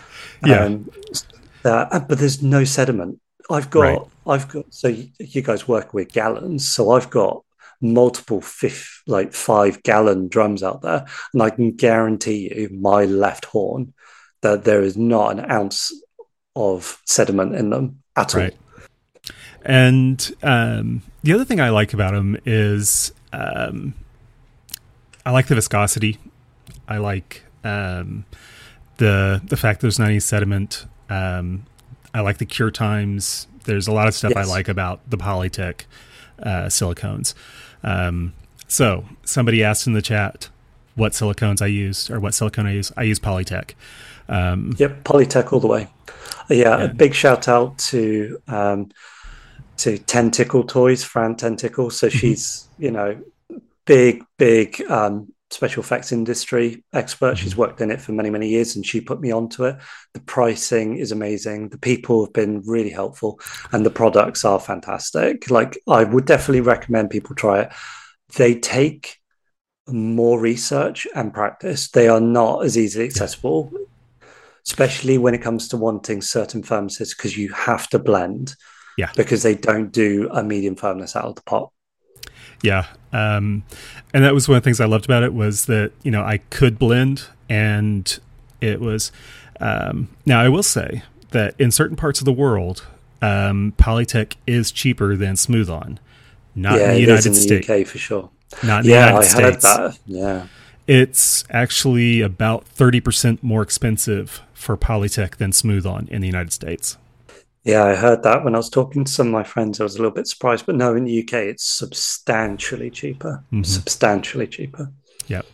But there's no sediment. I've got. So you guys work with gallons, so I've got multiple 5-gallon drums out there, and I can guarantee you, my left horn, that there is not an ounce of sediment in them at all. And the other thing I like about them is I like the viscosity. I like the fact there's not any sediment. I like the cure times. There's a lot of stuff I like about the Polytech silicones. So somebody asked in the chat what silicones I used or what silicone I use. I use Polytech. Polytech all the way. A big shout out to Tentacle Toys, Fran Tentacle. So she's big special effects industry expert. She's worked in it for many years, and she put me onto it. The pricing is amazing. The people have been really helpful, and the products are fantastic. Like, I would definitely recommend people try it. They take more research and practice. They are not as easily accessible, especially when it comes to wanting certain firmnesses, because you have to blend. Because they don't do a medium firmness out of the pot. And that was one of the things I loved about it, was that, I could blend, and it was, now I will say that in certain parts of the world, Polytech is cheaper than Smooth On. Not in the United States. UK for sure. Not in the United States. I heard that. It's actually about 30% more expensive for Polytech than Smooth On in the United States. Yeah, I heard that when I was talking to some of my friends. I was a little bit surprised, but no, in the UK, it's substantially cheaper. Substantially cheaper. Yep.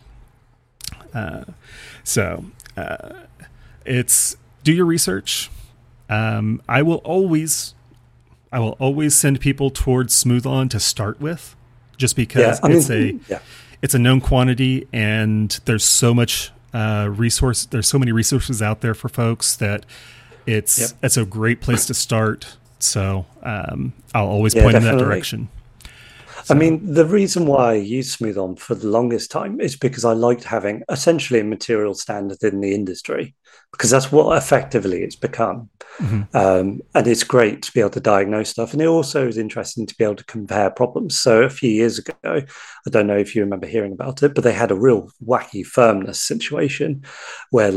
It's do your research. I will always send people towards Smooth On to start with, just because it's a known quantity, and there's so much resource. There's so many resources out there for folks that. It's a great place to start. So I'll always point in that direction. So. I mean, the reason why I used Smooth On for the longest time is because I liked having essentially a material standard in the industry, because that's what effectively it's become. And it's great to be able to diagnose stuff. And it also is interesting to be able to compare problems. So a few years ago, I don't know if you remember hearing about it, but they had a real wacky firmness situation where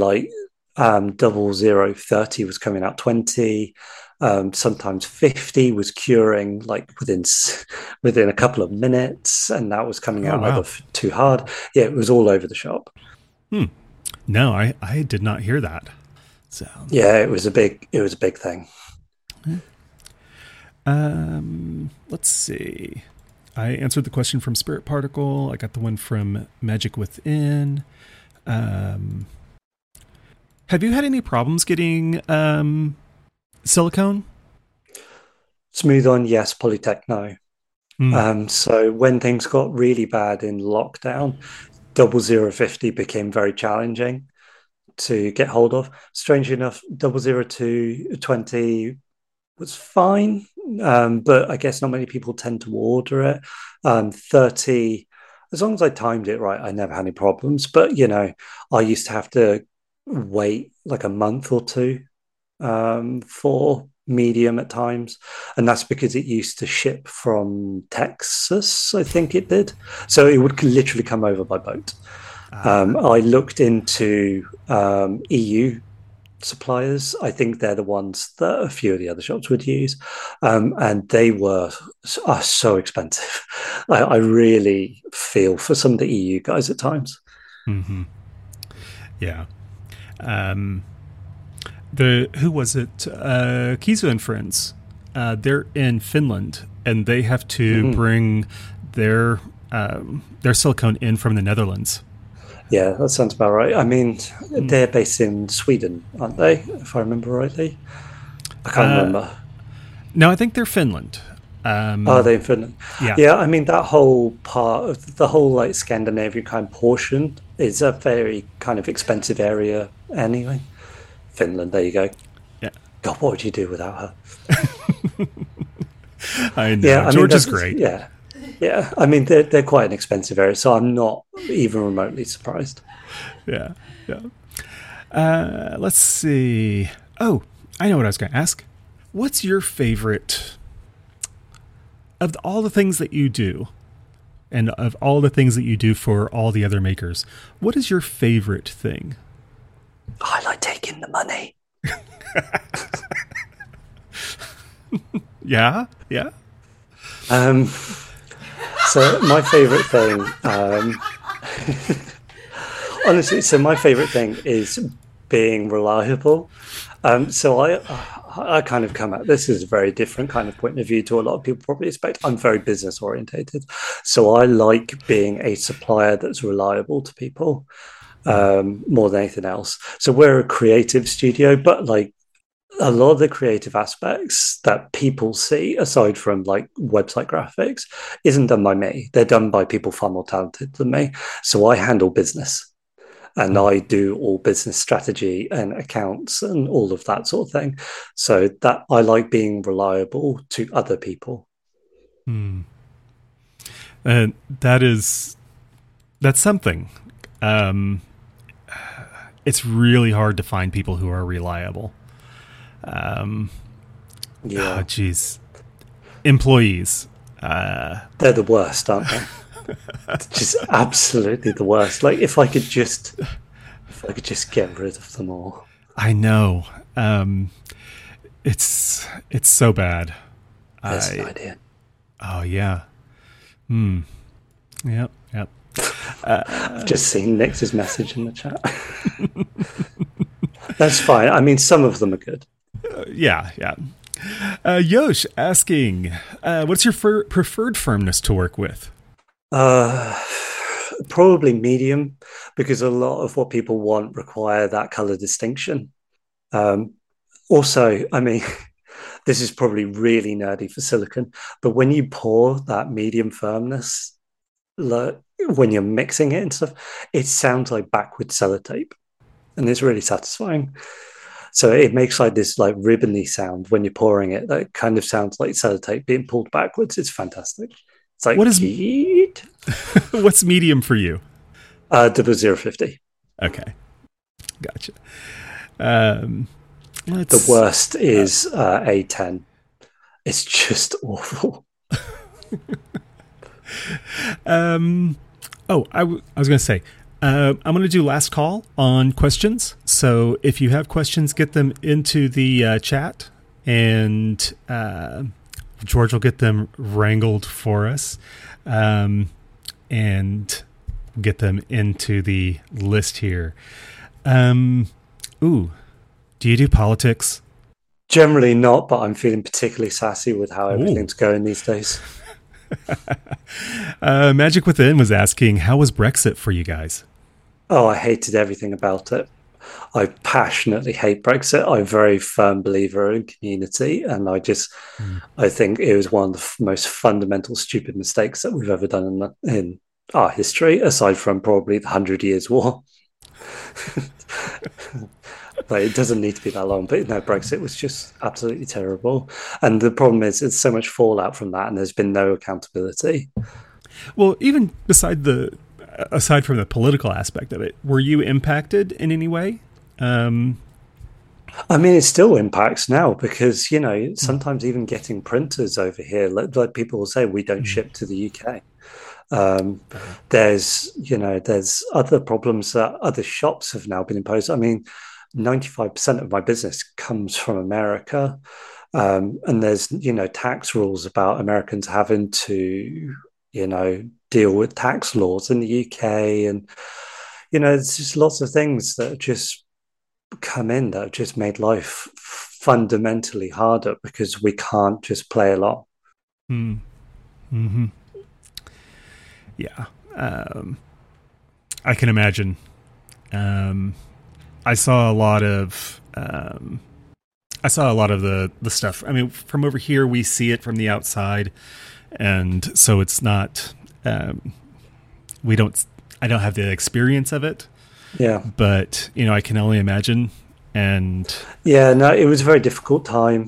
0030 was coming out 20, sometimes 50 was curing within a couple of minutes, and that was coming out either too hard. It was all over the shop. No, I did not hear that. So it was a big thing. Let's see. I answered the question from Spirit Particle. I got the one from Magic Within. Have you had any problems getting silicone? Smooth On, yes. Polytech, no. So when things got really bad in lockdown, 0050 became very challenging to get hold of. Strangely enough, 00220 was fine, but I guess not many people tend to order it. 30, as long as I timed it right, I never had any problems. But, I used to have to wait like a month or two for medium at times. And that's because it used to ship from Texas, I think it did. So it would literally come over by boat. I looked into EU suppliers. I think they're the ones that a few of the other shops would use, and they are so expensive. I really feel for some of the EU guys at times. Mm-hmm. Yeah. Who was it? Kizu and Friends. They're in Finland, and they have to bring their silicone in from the Netherlands. Yeah, that sounds about right. I mean, they're based in Sweden, aren't they? If I remember rightly. I can't remember. No, I think they're Finland. Are they in Finland? Yeah. Yeah, I mean, that whole part of the whole like Scandinavian kind of portion is a very kind of expensive area anyway. Finland, there you go. Yeah. God, what would you do without her? I know. Yeah, George is great. Yeah. Yeah, I mean, they're quite an expensive area, so I'm not even remotely surprised. Yeah. Let's see. Oh, I know what I was going to ask. What's your favorite of all the things that you do, and of all the things that you do for all the other makers? What is your favorite thing? I like taking the money. Yeah. So my favorite thing, honestly, my favorite thing is being reliable. So I kind of come at this is a very different kind of point of view to a lot of people probably expect. I'm very business orientated, so I like being a supplier that's reliable to people more than anything else. So we're a creative studio, but like a lot of the creative aspects that people see, aside from like website graphics, isn't done by me. They're done by people far more talented than me. So I handle business, and I do all business strategy and accounts and all of that sort of thing. So that I like being reliable to other people. And that's something. It's really hard to find people who are reliable. Yeah. Geez. Employees. They're the worst, aren't they? Just absolutely the worst. Like if I could just get rid of them all. I know. It's so bad. There's an idea. Oh yeah. Yep. I've just seen Nix's message in the chat. That's fine. I mean, some of them are good. Yeah. Yosh asking, what's your preferred firmness to work with? Probably medium, because a lot of what people want require that color distinction. Also, I mean, this is probably really nerdy for silicon, but when you pour that medium firmness, when you're mixing it and stuff, it sounds like backwards sellotape, and it's really satisfying. So it makes like this like ribbony sound when you're pouring it. That kind of sounds like sellotape being pulled backwards. It's fantastic. It's like, what is what's medium for you? 0050. Okay, gotcha. The worst is A10. It's just awful. I was going to say, I'm going to do last call on questions. So if you have questions, get them into the chat, and George will get them wrangled for us, and get them into the list here. Do you do politics? Generally not, but I'm feeling particularly sassy with how everything's going these days. Magic Within was asking, how was Brexit for you guys? Oh, I hated everything about it. I passionately hate Brexit. I'm a very firm believer in community, and I think it was one of the most fundamental stupid mistakes that we've ever done in our history, aside from probably the Hundred Years' War. But it doesn't need to be that long. But no, Brexit was just absolutely terrible. And the problem is, there's so much fallout from that, and there's been no accountability. Well, even aside from the political aspect of it, were you impacted in any way? I mean, it still impacts now because, sometimes even getting printers over here, like people will say, we don't ship to the UK. There's other problems that other shops have now been imposed. I mean, 95% of my business comes from America. And there's, tax rules about Americans having to, deal with tax laws in the UK. And, there's just lots of things that just come in that have just made life fundamentally harder because we can't just play along. Mm-hmm. Yeah. I can imagine. I saw a lot of the stuff. I mean, from over here, we see it from the outside. And so it's not, I don't have the experience of it. Yeah. But, I can only imagine. And yeah, no, it was a very difficult time.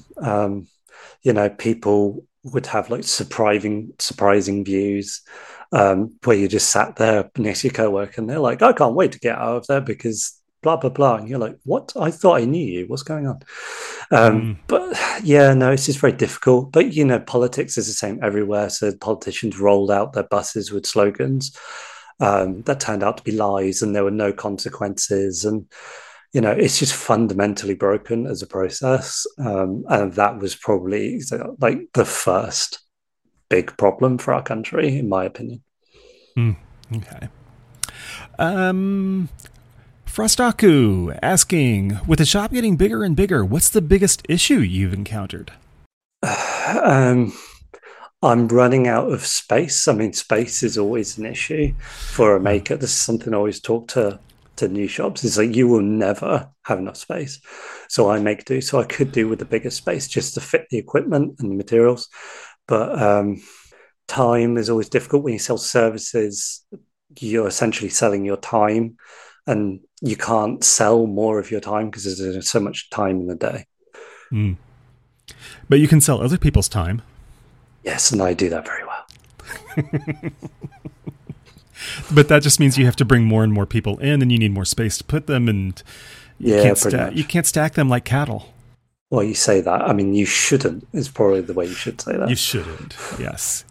People would have like surprising views, where you just sat there next to your coworker and they're like, I can't wait to get out of there because blah, blah, blah. And you're like, what? I thought I knew you. What's going on? But yeah, no, it's just very difficult. But, politics is the same everywhere. So politicians rolled out their buses with slogans that turned out to be lies and there were no consequences. And, it's just fundamentally broken as a process. And that was probably like the first big problem for our country, in my opinion. Okay. Frostaku asking, with the shop getting bigger and bigger, what's the biggest issue you've encountered? I'm running out of space. I mean, space is always an issue for a maker. This is something I always talk to new shops. It's like, you will never have enough space. So I make do. So I could do with the bigger space just to fit the equipment and the materials. But time is always difficult. When you sell services, you're essentially selling your time. And you can't sell more of your time because there's so much time in the day. But you can sell other people's time. Yes, and I do that very well. But that just means you have to bring more and more people in, and you need more space to put them, and you can't stack them like cattle. Well, you say that. I mean, you shouldn't. Is probably the way you should say that. You shouldn't. Yes.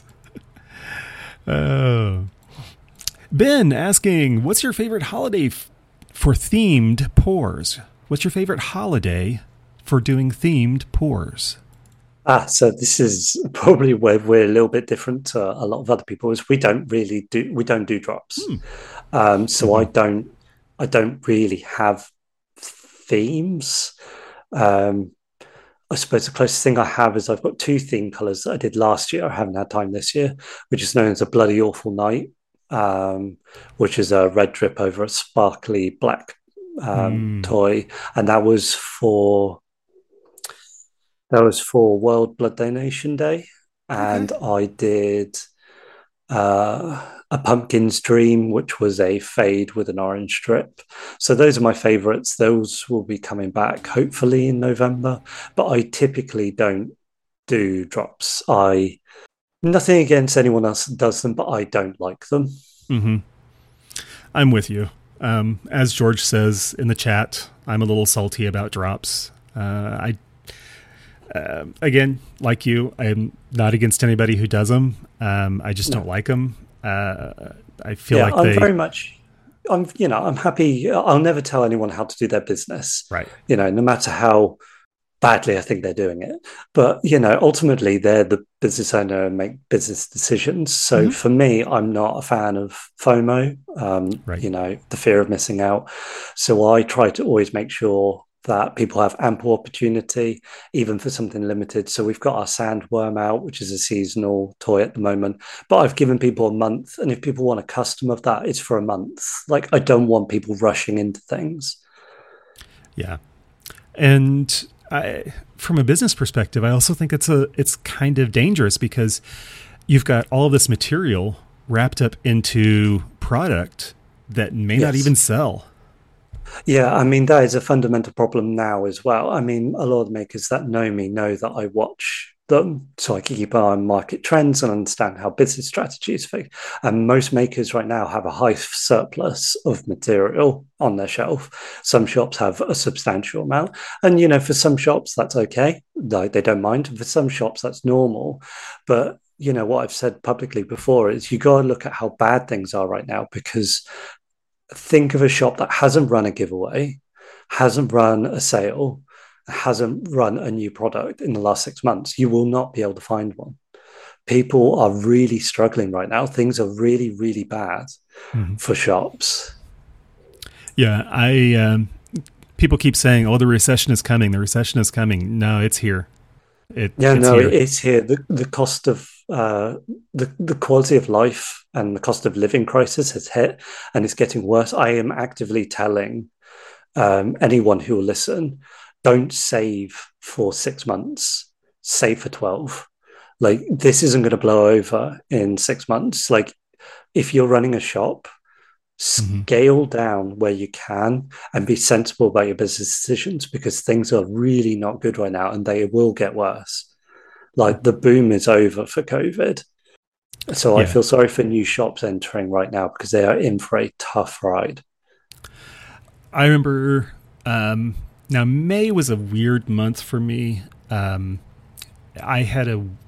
Ben asking, what's your favorite holiday for themed pours? What's your favorite holiday for doing themed pours? So this is probably where we're a little bit different to a lot of other people. Is we don't do drops. So I don't really have themes. I suppose the closest thing I have is I've got two theme colors that I did last year. I haven't had time this year, which is known as a Bloody Awful Night, which is a red drip over a sparkly black toy, and that was for World Blood Donation Day, and I did a Pumpkin's Dream, which was a fade with an orange strip. So those are my favorites. Those will be coming back hopefully in November, but I typically don't do drops. Nothing against anyone else that does them, but I don't like them. I'm with you. As George says in the chat, I'm a little salty about drops. Again, like you, I'm not against anybody who does them. I just don't like them. I feel like I'm happy. I'll never tell anyone how to do their business. Right. No matter how badly I think they're doing it. But, ultimately they're the business owner and make business decisions. So for me, I'm not a fan of FOMO, the fear of missing out. So I try to always make sure that people have ample opportunity, even for something limited. So we've got our sandworm out, which is a seasonal toy at the moment, but I've given people a month. And if people want a custom of that, it's for a month. Like, I don't want people rushing into things. Yeah. And from a business perspective, I also think it's kind of dangerous because you've got all of this material wrapped up into product that may not even sell. Yeah, I mean, that is a fundamental problem now as well. I mean, a lot of makers that know me know that I watch them so I can keep an eye on market trends and understand how business strategies fit. And most makers right now have a high surplus of material on their shelf. Some shops have a substantial amount. And, you know, for some shops, that's okay. Like, they don't mind. For some shops, that's normal. But you know what I've said publicly before is you got to look at how bad things are right now, because think of a shop that hasn't run a giveaway, hasn't run a sale, hasn't run a new product in the last 6 months. You will not be able to find one. People are really struggling right now. Things are really, really bad for shops. Yeah, people keep saying, "Oh, the recession is coming. The recession is coming." No, it's here. It's here. The cost of the quality of life and the cost of living crisis has hit, and it's getting worse. I am actively telling anyone who will listen, don't save for 6 months, save for 12. Like, this isn't going to blow over in 6 months. Like, if you're running a shop, scale down where you can and be sensible about your business decisions, because things are really not good right now and they will get worse. Like, the boom is over for COVID. So I feel sorry for new shops entering right now because they are in for a tough ride. I remember, now May was a weird month for me. I had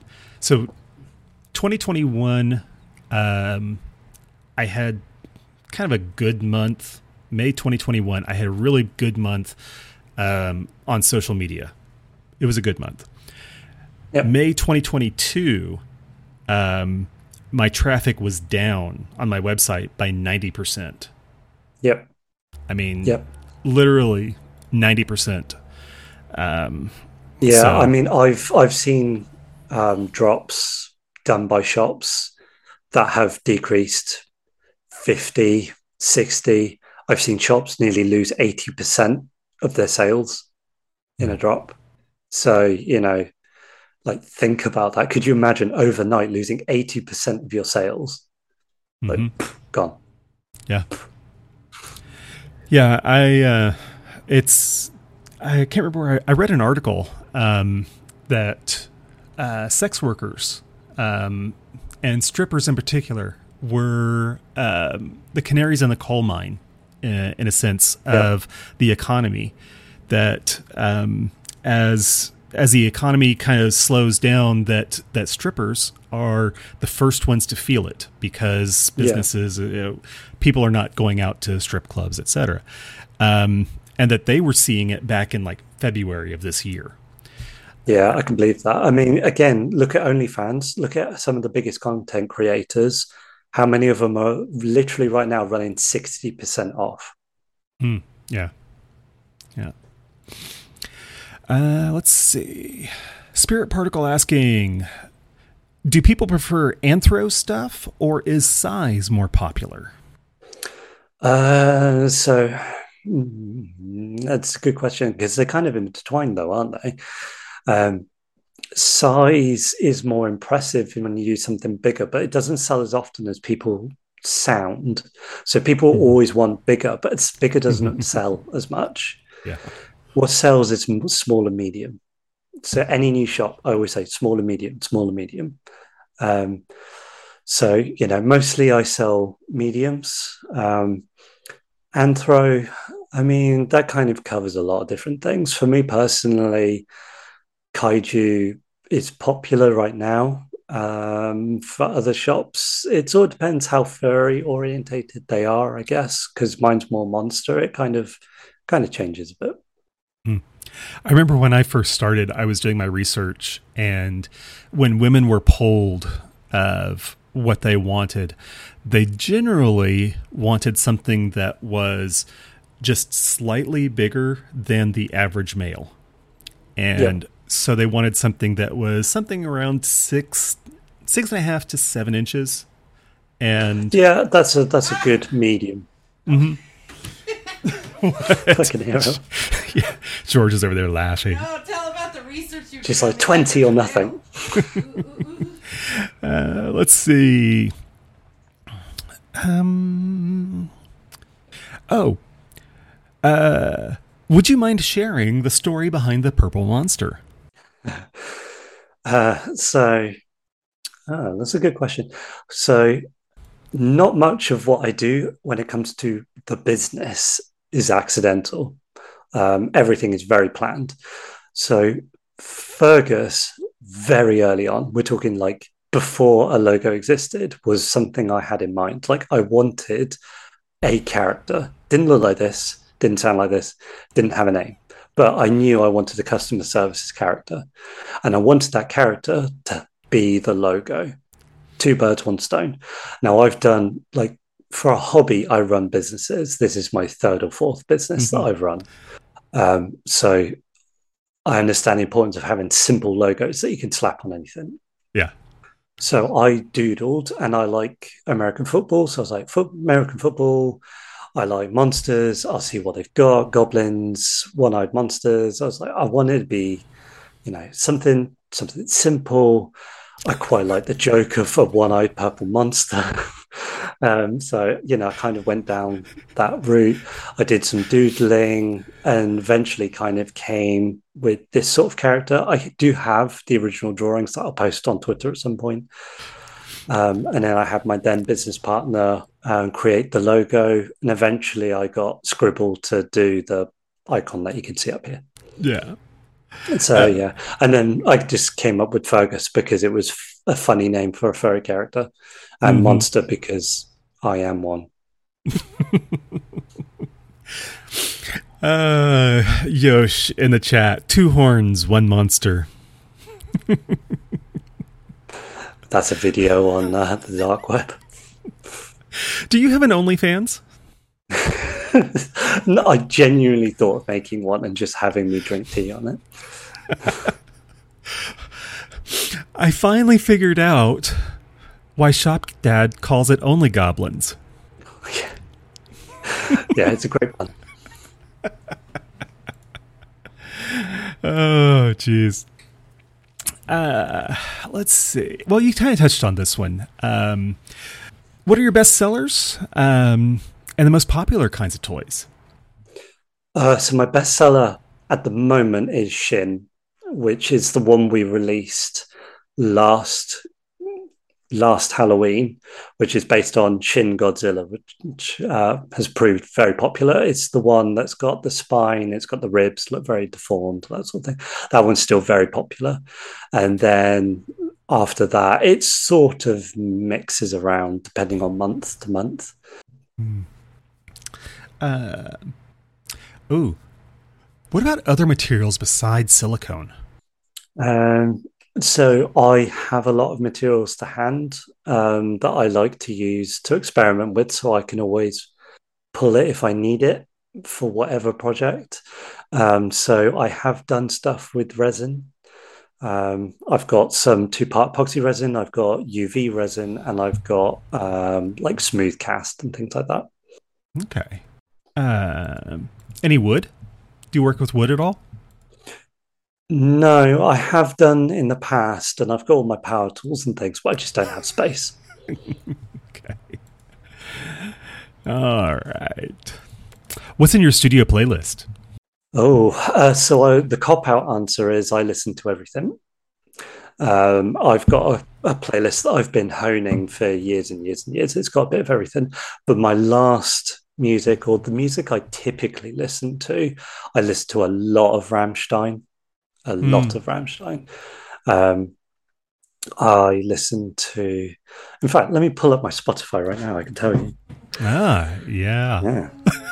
2021, I had kind of a good month. May 2021, I had a really good month on social media. It was a good month. Yep. May 2022, my traffic was down on my website by 90%. Yep. I mean, literally 90%. I mean, I've seen drops done by shops that have decreased 50, 60. I've seen shops nearly lose 80% of their sales in a drop. So, you know, like, think about that. Could you imagine overnight losing 80% of your sales? Like, gone. Yeah. Yeah, I can't remember where I read an article that sex workers and strippers in particular were the canaries in the coal mine, in a sense, of the economy. That as the economy kind of slows down, that strippers are the first ones to feel it, because businesses, people are not going out to strip clubs, etc. And that they were seeing it back in like February of this year. Yeah, I can believe that. I mean, again, look at OnlyFans. Look at some of the biggest content creators. How many of them are literally right now running 60% off? Yeah. Let's see. Spirit Particle asking, do people prefer anthro stuff, or is size more popular? So that's a good question, because they're kind of intertwined though, aren't they? Size is more impressive when you use something bigger, but it doesn't sell as often as people sound. So people always want bigger, but bigger doesn't sell as much. Yeah. What sells is small and medium. So any new shop, I always say small and medium, small and medium. So, you know, mostly I sell mediums. Anthro, I mean, that kind of covers a lot of different things. For me personally, kaiju is popular right now. For other shops, it all depends how furry orientated they are, I guess, because mine's more monster. It kind of changes a bit. I remember when I first started, I was doing my research, and when women were polled of what they wanted, they generally wanted something that was just slightly bigger than the average male. And so they wanted something that was something around 6.5 to 7 inches. And yeah, that's a good medium. Fucking hero. Yeah, George is over there laughing. No, tell about the research you're just like 20 or nothing. Let's see. Oh. Would you mind sharing the story behind the purple monster? That's a good question. So, not much of what I do when it comes to the business is accidental. Everything is very planned. So, Fergus, very early on, we're talking like before a logo existed, was something I had in mind. Like, I wanted a character. Didn't look like this, didn't sound like this, didn't have a name. But I knew I wanted a customer services character. And I wanted that character to be the logo. Two birds, one stone. Now, I've done, like, for a hobby, I run businesses. This is my third or fourth business that I've run. So I understand the importance of having simple logos that you can slap on anything. Yeah. So I doodled, and I like American football. So I was like, American football. I like monsters. I'll see what they've got. Goblins, one-eyed monsters. I was like, I wanted to be, something simple. I quite like the joke of a one-eyed purple monster. So, I kind of went down that route. I did some doodling and eventually kind of came with this sort of character. I do have the original drawings that I'll post on Twitter at some point. And then I had my then business partner create the logo. And eventually I got Scribble to do the icon that you can see up here. Yeah. So, yeah. And then I just came up with Fergus because it was a funny name for a furry character, and Monster because I am one. Yosh in the chat, 2 horns, 1 monster. That's a video on the dark web. Do you have an OnlyFans? No, I genuinely thought of making one and just having me drink tea on it. I finally figured out why Shop Dad calls it Only Goblins. Yeah, it's a great one. Oh, jeez. Let's see. Well, you kind of touched on this one. What are your best sellers and the most popular kinds of toys? So my bestseller at the moment is Shin, which is the one we released last Halloween, which is based on Shin Godzilla, which has proved very popular. It's the one that's got the spine, it's got the ribs, look very deformed, that sort of thing. That one's still very popular. And then after that, it sort of mixes around depending on month to month. What about other materials besides silicone? So I have a lot of materials to hand that I like to use to experiment with, so I can always pull it if I need it for whatever project. So I have done stuff with resin. I've got some 2-part epoxy resin, I've got UV resin, and I've got like smooth cast and things like that. Okay. Any wood? Do you work with wood at all? No, I have done in the past, and I've got all my power tools and things, but I just don't have space. Okay. All right. What's in your studio playlist? So the cop-out answer is I listen to everything. I've got a playlist that I've been honing for years and years and years. It's got a bit of everything, but my last music, or the music I typically listen to, I listen to a lot of Rammstein. A lot of Rammstein. I listen to... In fact, let me pull up my Spotify right now. I can tell you. Yeah.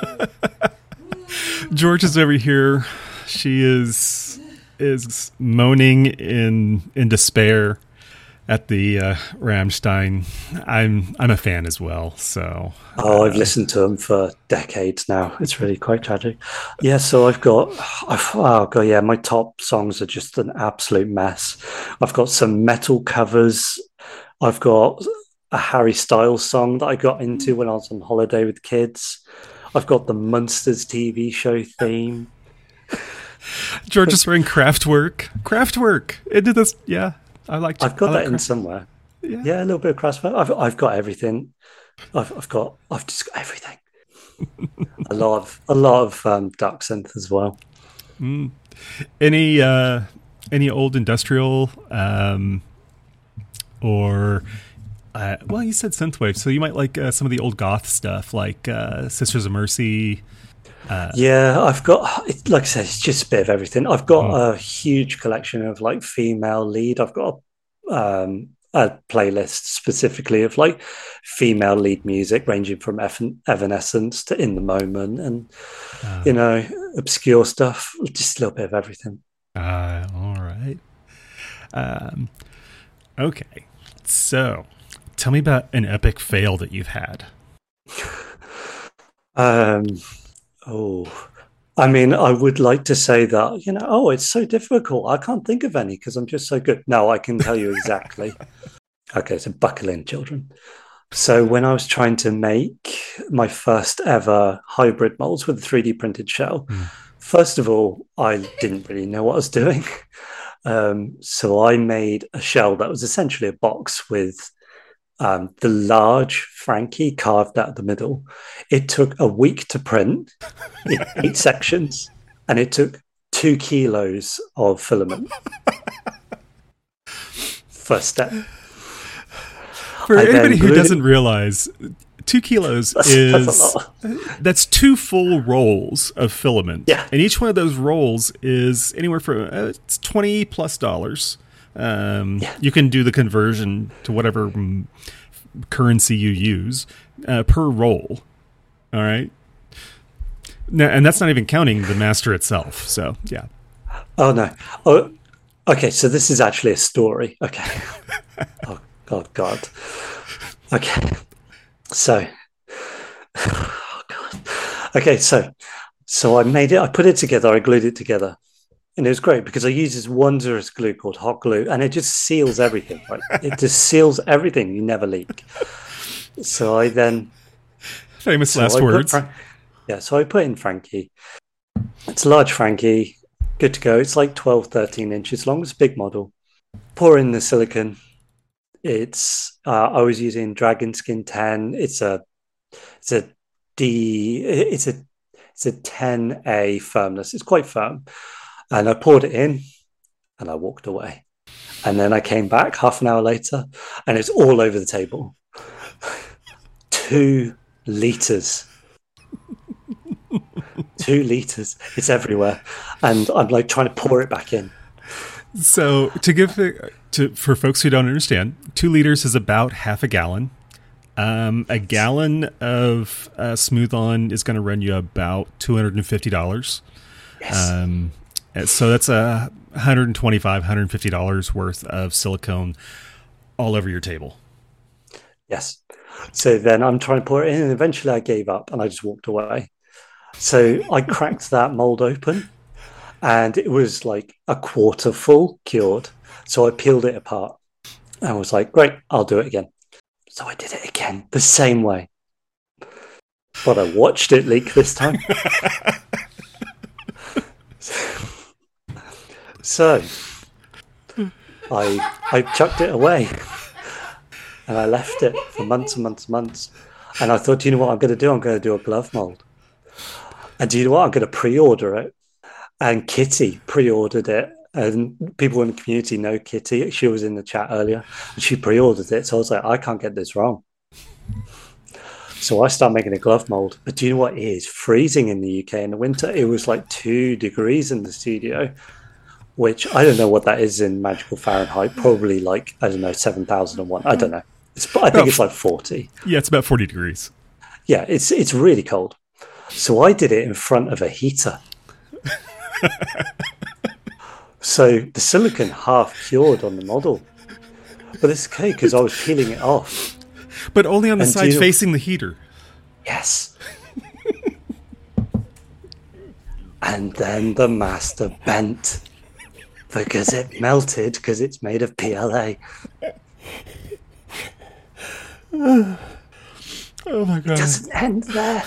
George is over here. She is moaning in despair at the Rammstein. I'm a fan as well. So I've listened to them for decades now. It's really quite tragic. Yeah, so my top songs are just an absolute mess. I've got some metal covers. I've got a Harry Styles song that I got into when I was on holiday with kids. I've got the Munsters TV show theme. George is wearing Kraftwerk. It did this, yeah. I've got that in somewhere. Yeah, a little bit of Kraftwerk. I've got everything. I've just got everything. A lot of duck synth as well. Any old industrial or well, you said synthwave, so you might like some of the old goth stuff, like Sisters of Mercy. Yeah, I've got, like I said, it's just a bit of everything. I've got a huge collection of like female lead. I've got a playlist specifically of like female lead music, ranging from Evanescence to In the Moment, and obscure stuff. Just a little bit of everything. All right. Okay, so tell me about an epic fail that you've had. I mean, I would like to say that, it's so difficult. I can't think of any because I'm just so good. No, I can tell you exactly. Okay, so buckle in, children. So when I was trying to make my first ever hybrid molds with a 3D printed shell, first of all, I didn't really know what I was doing. So I made a shell that was essentially a box with the large Frankie carved out the middle. It took a week to print in 8 sections, and it took 2 kilos of filament. First step. For anybody who doesn't realize, 2 kilos that's 2 full rolls of filament. Yeah. And each one of those rolls is anywhere from it's $20+. You can do the conversion to whatever currency you use per roll. All right. Now, and that's not even counting the master itself. So, yeah. Oh, no. Oh, okay. So this is actually a story. Okay. Oh, God. Okay. So, oh, God. Okay. So I made it, I put it together, I glued it together. And it was great because I use this wondrous glue called hot glue, and it just seals everything. Right? It just seals everything. You never leak. So I then... Famous last words. So I put in Frankie. It's a large Frankie. Good to go. It's like 12, 13 inches long. It's a big model. Pour in the silicon. I was using Dragon Skin 10. It's a 10A firmness. It's quite firm. And I poured it in and I walked away. And then I came back half an hour later and it's all over the table. 2 liters. 2 liters. It's everywhere. And I'm like trying to pour it back in. So for folks who don't understand, 2 liters is about half a gallon. A gallon of Smooth On is going to run you about $250. Yes. So that's $125, $150 worth of silicone all over your table. Yes. So then I'm trying to pour it in, and eventually I gave up and I just walked away. So I cracked that mold open, and it was like a quarter full cured. So I peeled it apart and was like, great, I'll do it again. So I did it again the same way. But I watched it leak this time. So I chucked it away and I left it for months and months and months. And I thought, do you know what I'm going to do? I'm going to do a glove mold. And do you know what? I'm going to pre-order it. And Kitty pre-ordered it. And people in the community know Kitty. She was in the chat earlier. And she pre-ordered it. So I was like, I can't get this wrong. So I started making a glove mold. But do you know what? It is freezing in the UK in the winter. It was like 2 degrees in the studio, which I don't know what that is in magical Fahrenheit. Probably like, I don't know, 7,001. I don't know. I think it's like 40. Yeah, it's about 40 degrees. Yeah, it's really cold. So I did it in front of a heater. So the silicon half cured on the model. But it's okay because I was peeling it off. But only on the side facing the heater. Yes. And then the master bent because it melted because it's made of PLA. Oh my God. It doesn't end there.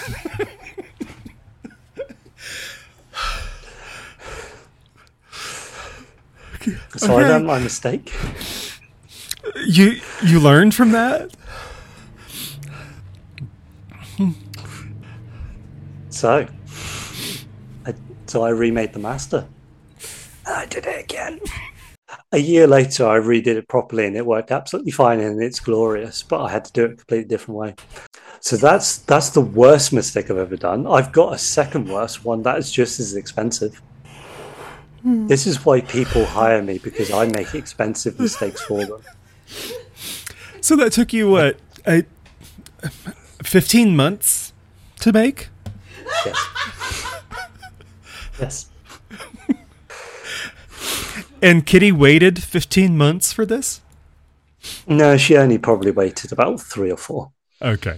So I learned my mistake. You learned from that? So I remade the master. And I did it again. A year later, I redid it properly, and it worked absolutely fine, and it's glorious. But I had to do it a completely different way. So that's the worst mistake I've ever done. I've got a second worst one that is just as expensive. This is why people hire me, because I make expensive mistakes for them. So that took you, what, 15 months to make? Yes. Yes. And Kitty waited 15 months for this? No, she only probably waited about 3 or 4. Okay.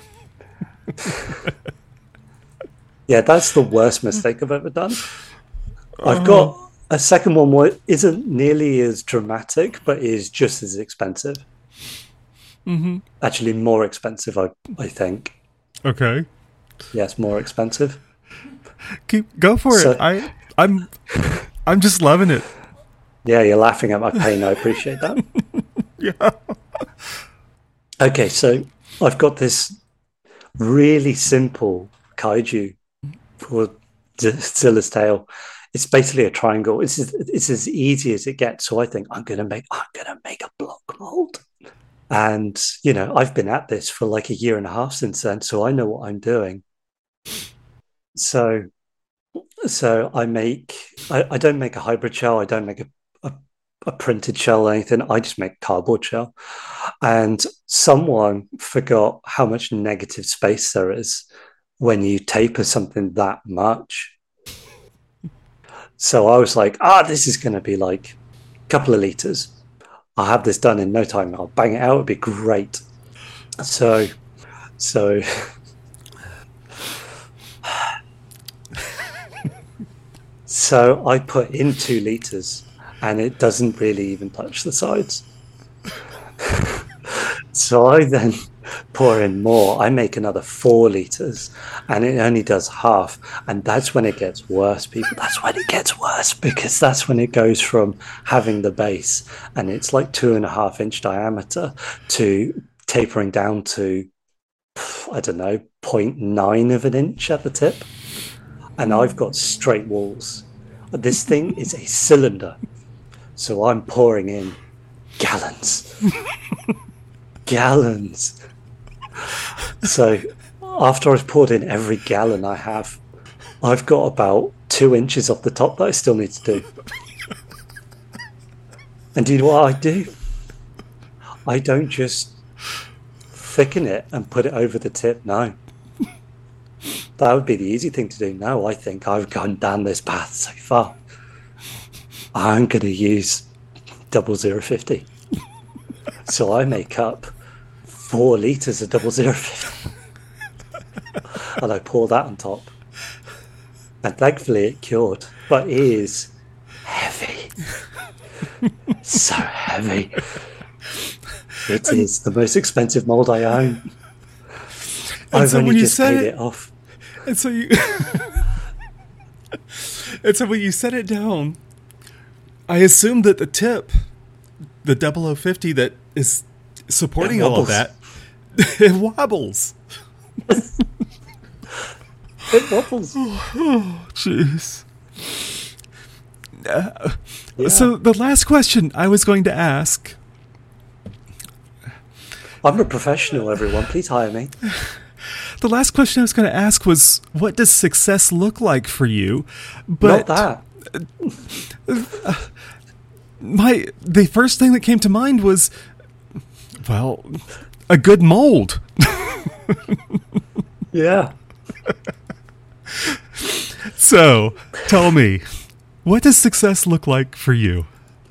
Yeah, that's the worst mistake I've ever done. I've got a second one where it isn't nearly as dramatic, but is just as expensive. Mm-hmm. Actually, more expensive, I think. Okay. Yes, more expensive. Go for it. I'm just loving it. Yeah, you're laughing at my pain. I appreciate that. Yeah. Okay, so I've got this really simple kaiju for Zilla's tail. It's basically a triangle. It's as easy as it gets. So I think I'm gonna make a block mold. And I've been at this for like a year and a half since then, so I know what I'm doing. So I don't make a hybrid shell. I don't make a printed shell or anything. I just make a cardboard shell. And someone forgot how much negative space there is when you taper something that much. So I was like, this is going to be like a couple of liters. I'll have this done in no time. I'll bang it out. It'd be great. So I put in 2 liters, and it doesn't really even touch the sides. So I then pour in more. I make another 4 liters, and it only does half. And that's when it gets worse, people. That's when it gets worse, because that's when it goes from having the base, and it's like 2.5-inch diameter, to tapering down to, I don't know, 0.9 of an inch at the tip. And I've got straight walls. This thing is a cylinder. So I'm pouring in gallons. Gallons. So after I've poured in every gallon I have, I've got about 2 inches off the top that I still need to do. And do you know what I do? I don't just thicken it and put it over the tip. No. That would be the easy thing to do. No, I think I've gone down this path so far. I'm going to use 0050. So I make up 4 liters of 0050. And I pour that on top. And thankfully it cured. But it is heavy. So heavy. It is the most expensive mold I own. I've only just paid it off. And so when you set it down, I assume that the tip, the 0050 that is supporting all of that, it wobbles. It wobbles. Oh, jeez. So the last question I was going to ask. I'm a professional, everyone. Please hire me. The last question I was going to ask was, what does success look like for you? But not that. The first thing that came to mind was, well, a good mold. Yeah. So, tell me, what does success look like for you?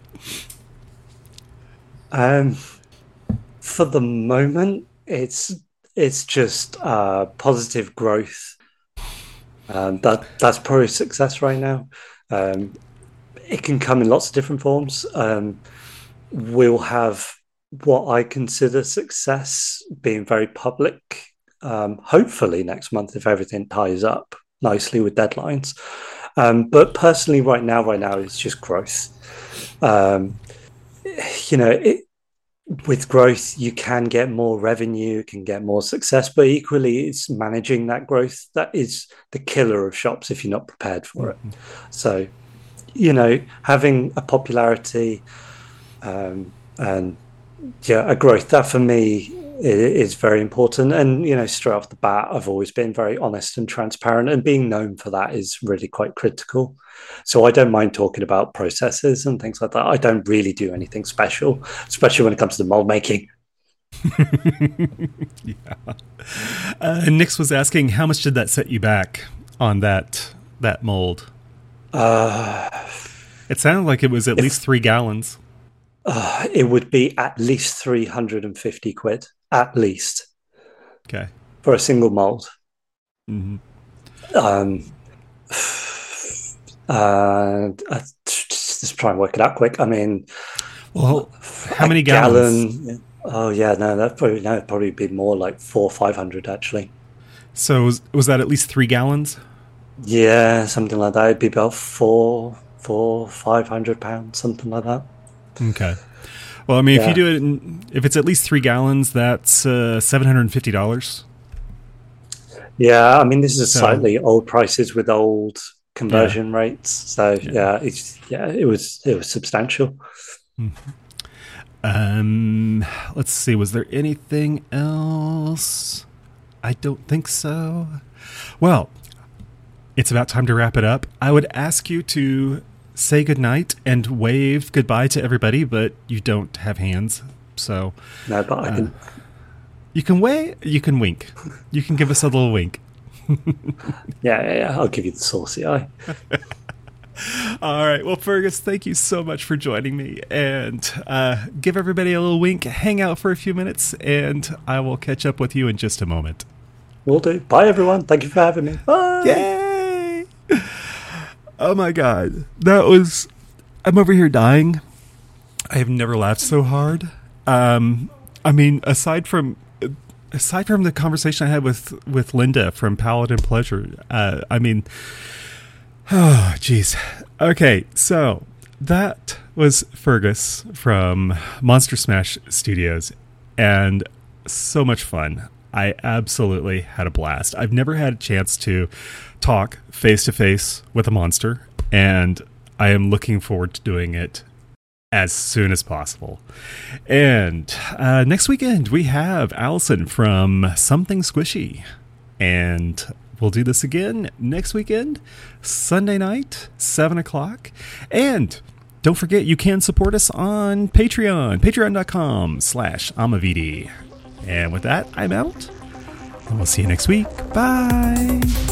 For the moment, it's just positive growth. That's probably success right now. It can come in lots of different forms. We'll have what I consider success being very public, hopefully next month if everything ties up nicely with deadlines. But personally, right now, it's just growth. with growth, you can get more revenue, can get more success, but equally, it's managing that growth that is the killer of shops if you're not prepared for it. So, having a popularity and a growth, that for me is very important. And, straight off the bat, I've always been very honest and transparent, and being known for that is really quite critical. So I don't mind talking about processes and things like that. I don't really do anything special, especially when it comes to the mold making. Yeah. Nix was asking, how much did that set you back on that mold? It sounded like it was at least 3 gallons. It would be at least 350 quid, at least. Okay. For a single mold. Mm-hmm. Just try and work it out quick. I mean, well, how many gallons? Gallon, oh yeah, no, that'd probably be more like 400 or 500 actually. So was that at least 3 gallons? Yeah, something like that. It'd be about 500 pounds, something like that. Okay. Well, I mean, if you do it, if it's at least 3 gallons, that's $750. Yeah, I mean, this is slightly old prices with old conversion rates. So it was substantial. Let's see. Was there anything else? I don't think so. Well, it's about time to wrap it up. I would ask you to say goodnight and wave goodbye to everybody, but you don't have hands, so no. But I can. You can wave. You can wink. You can give us a little wink. Yeah. I'll give you the saucy eye. All right. Well, Fergus, thank you so much for joining me, and give everybody a little wink. Hang out for a few minutes, and I will catch up with you in just a moment. Will do. Bye, everyone. Thank you for having me. Bye. Yay! Oh my God, I'm over here dying. I have never laughed so hard. I mean, aside from the conversation I had with Linda from Paladin Pleasure, I mean, oh geez. Okay, so that was Fergus from Monster Smash Studios, and so much fun. I absolutely had a blast. I've never had a chance to talk face-to-face with a monster, and I am looking forward to doing it as soon as possible. And next weekend, we have Allison from Something Squishy, and we'll do this again next weekend, Sunday night, 7 o'clock. And don't forget, you can support us on Patreon, patreon.com/Amavidi. And with that, I'm out. And we'll see you next week. Bye.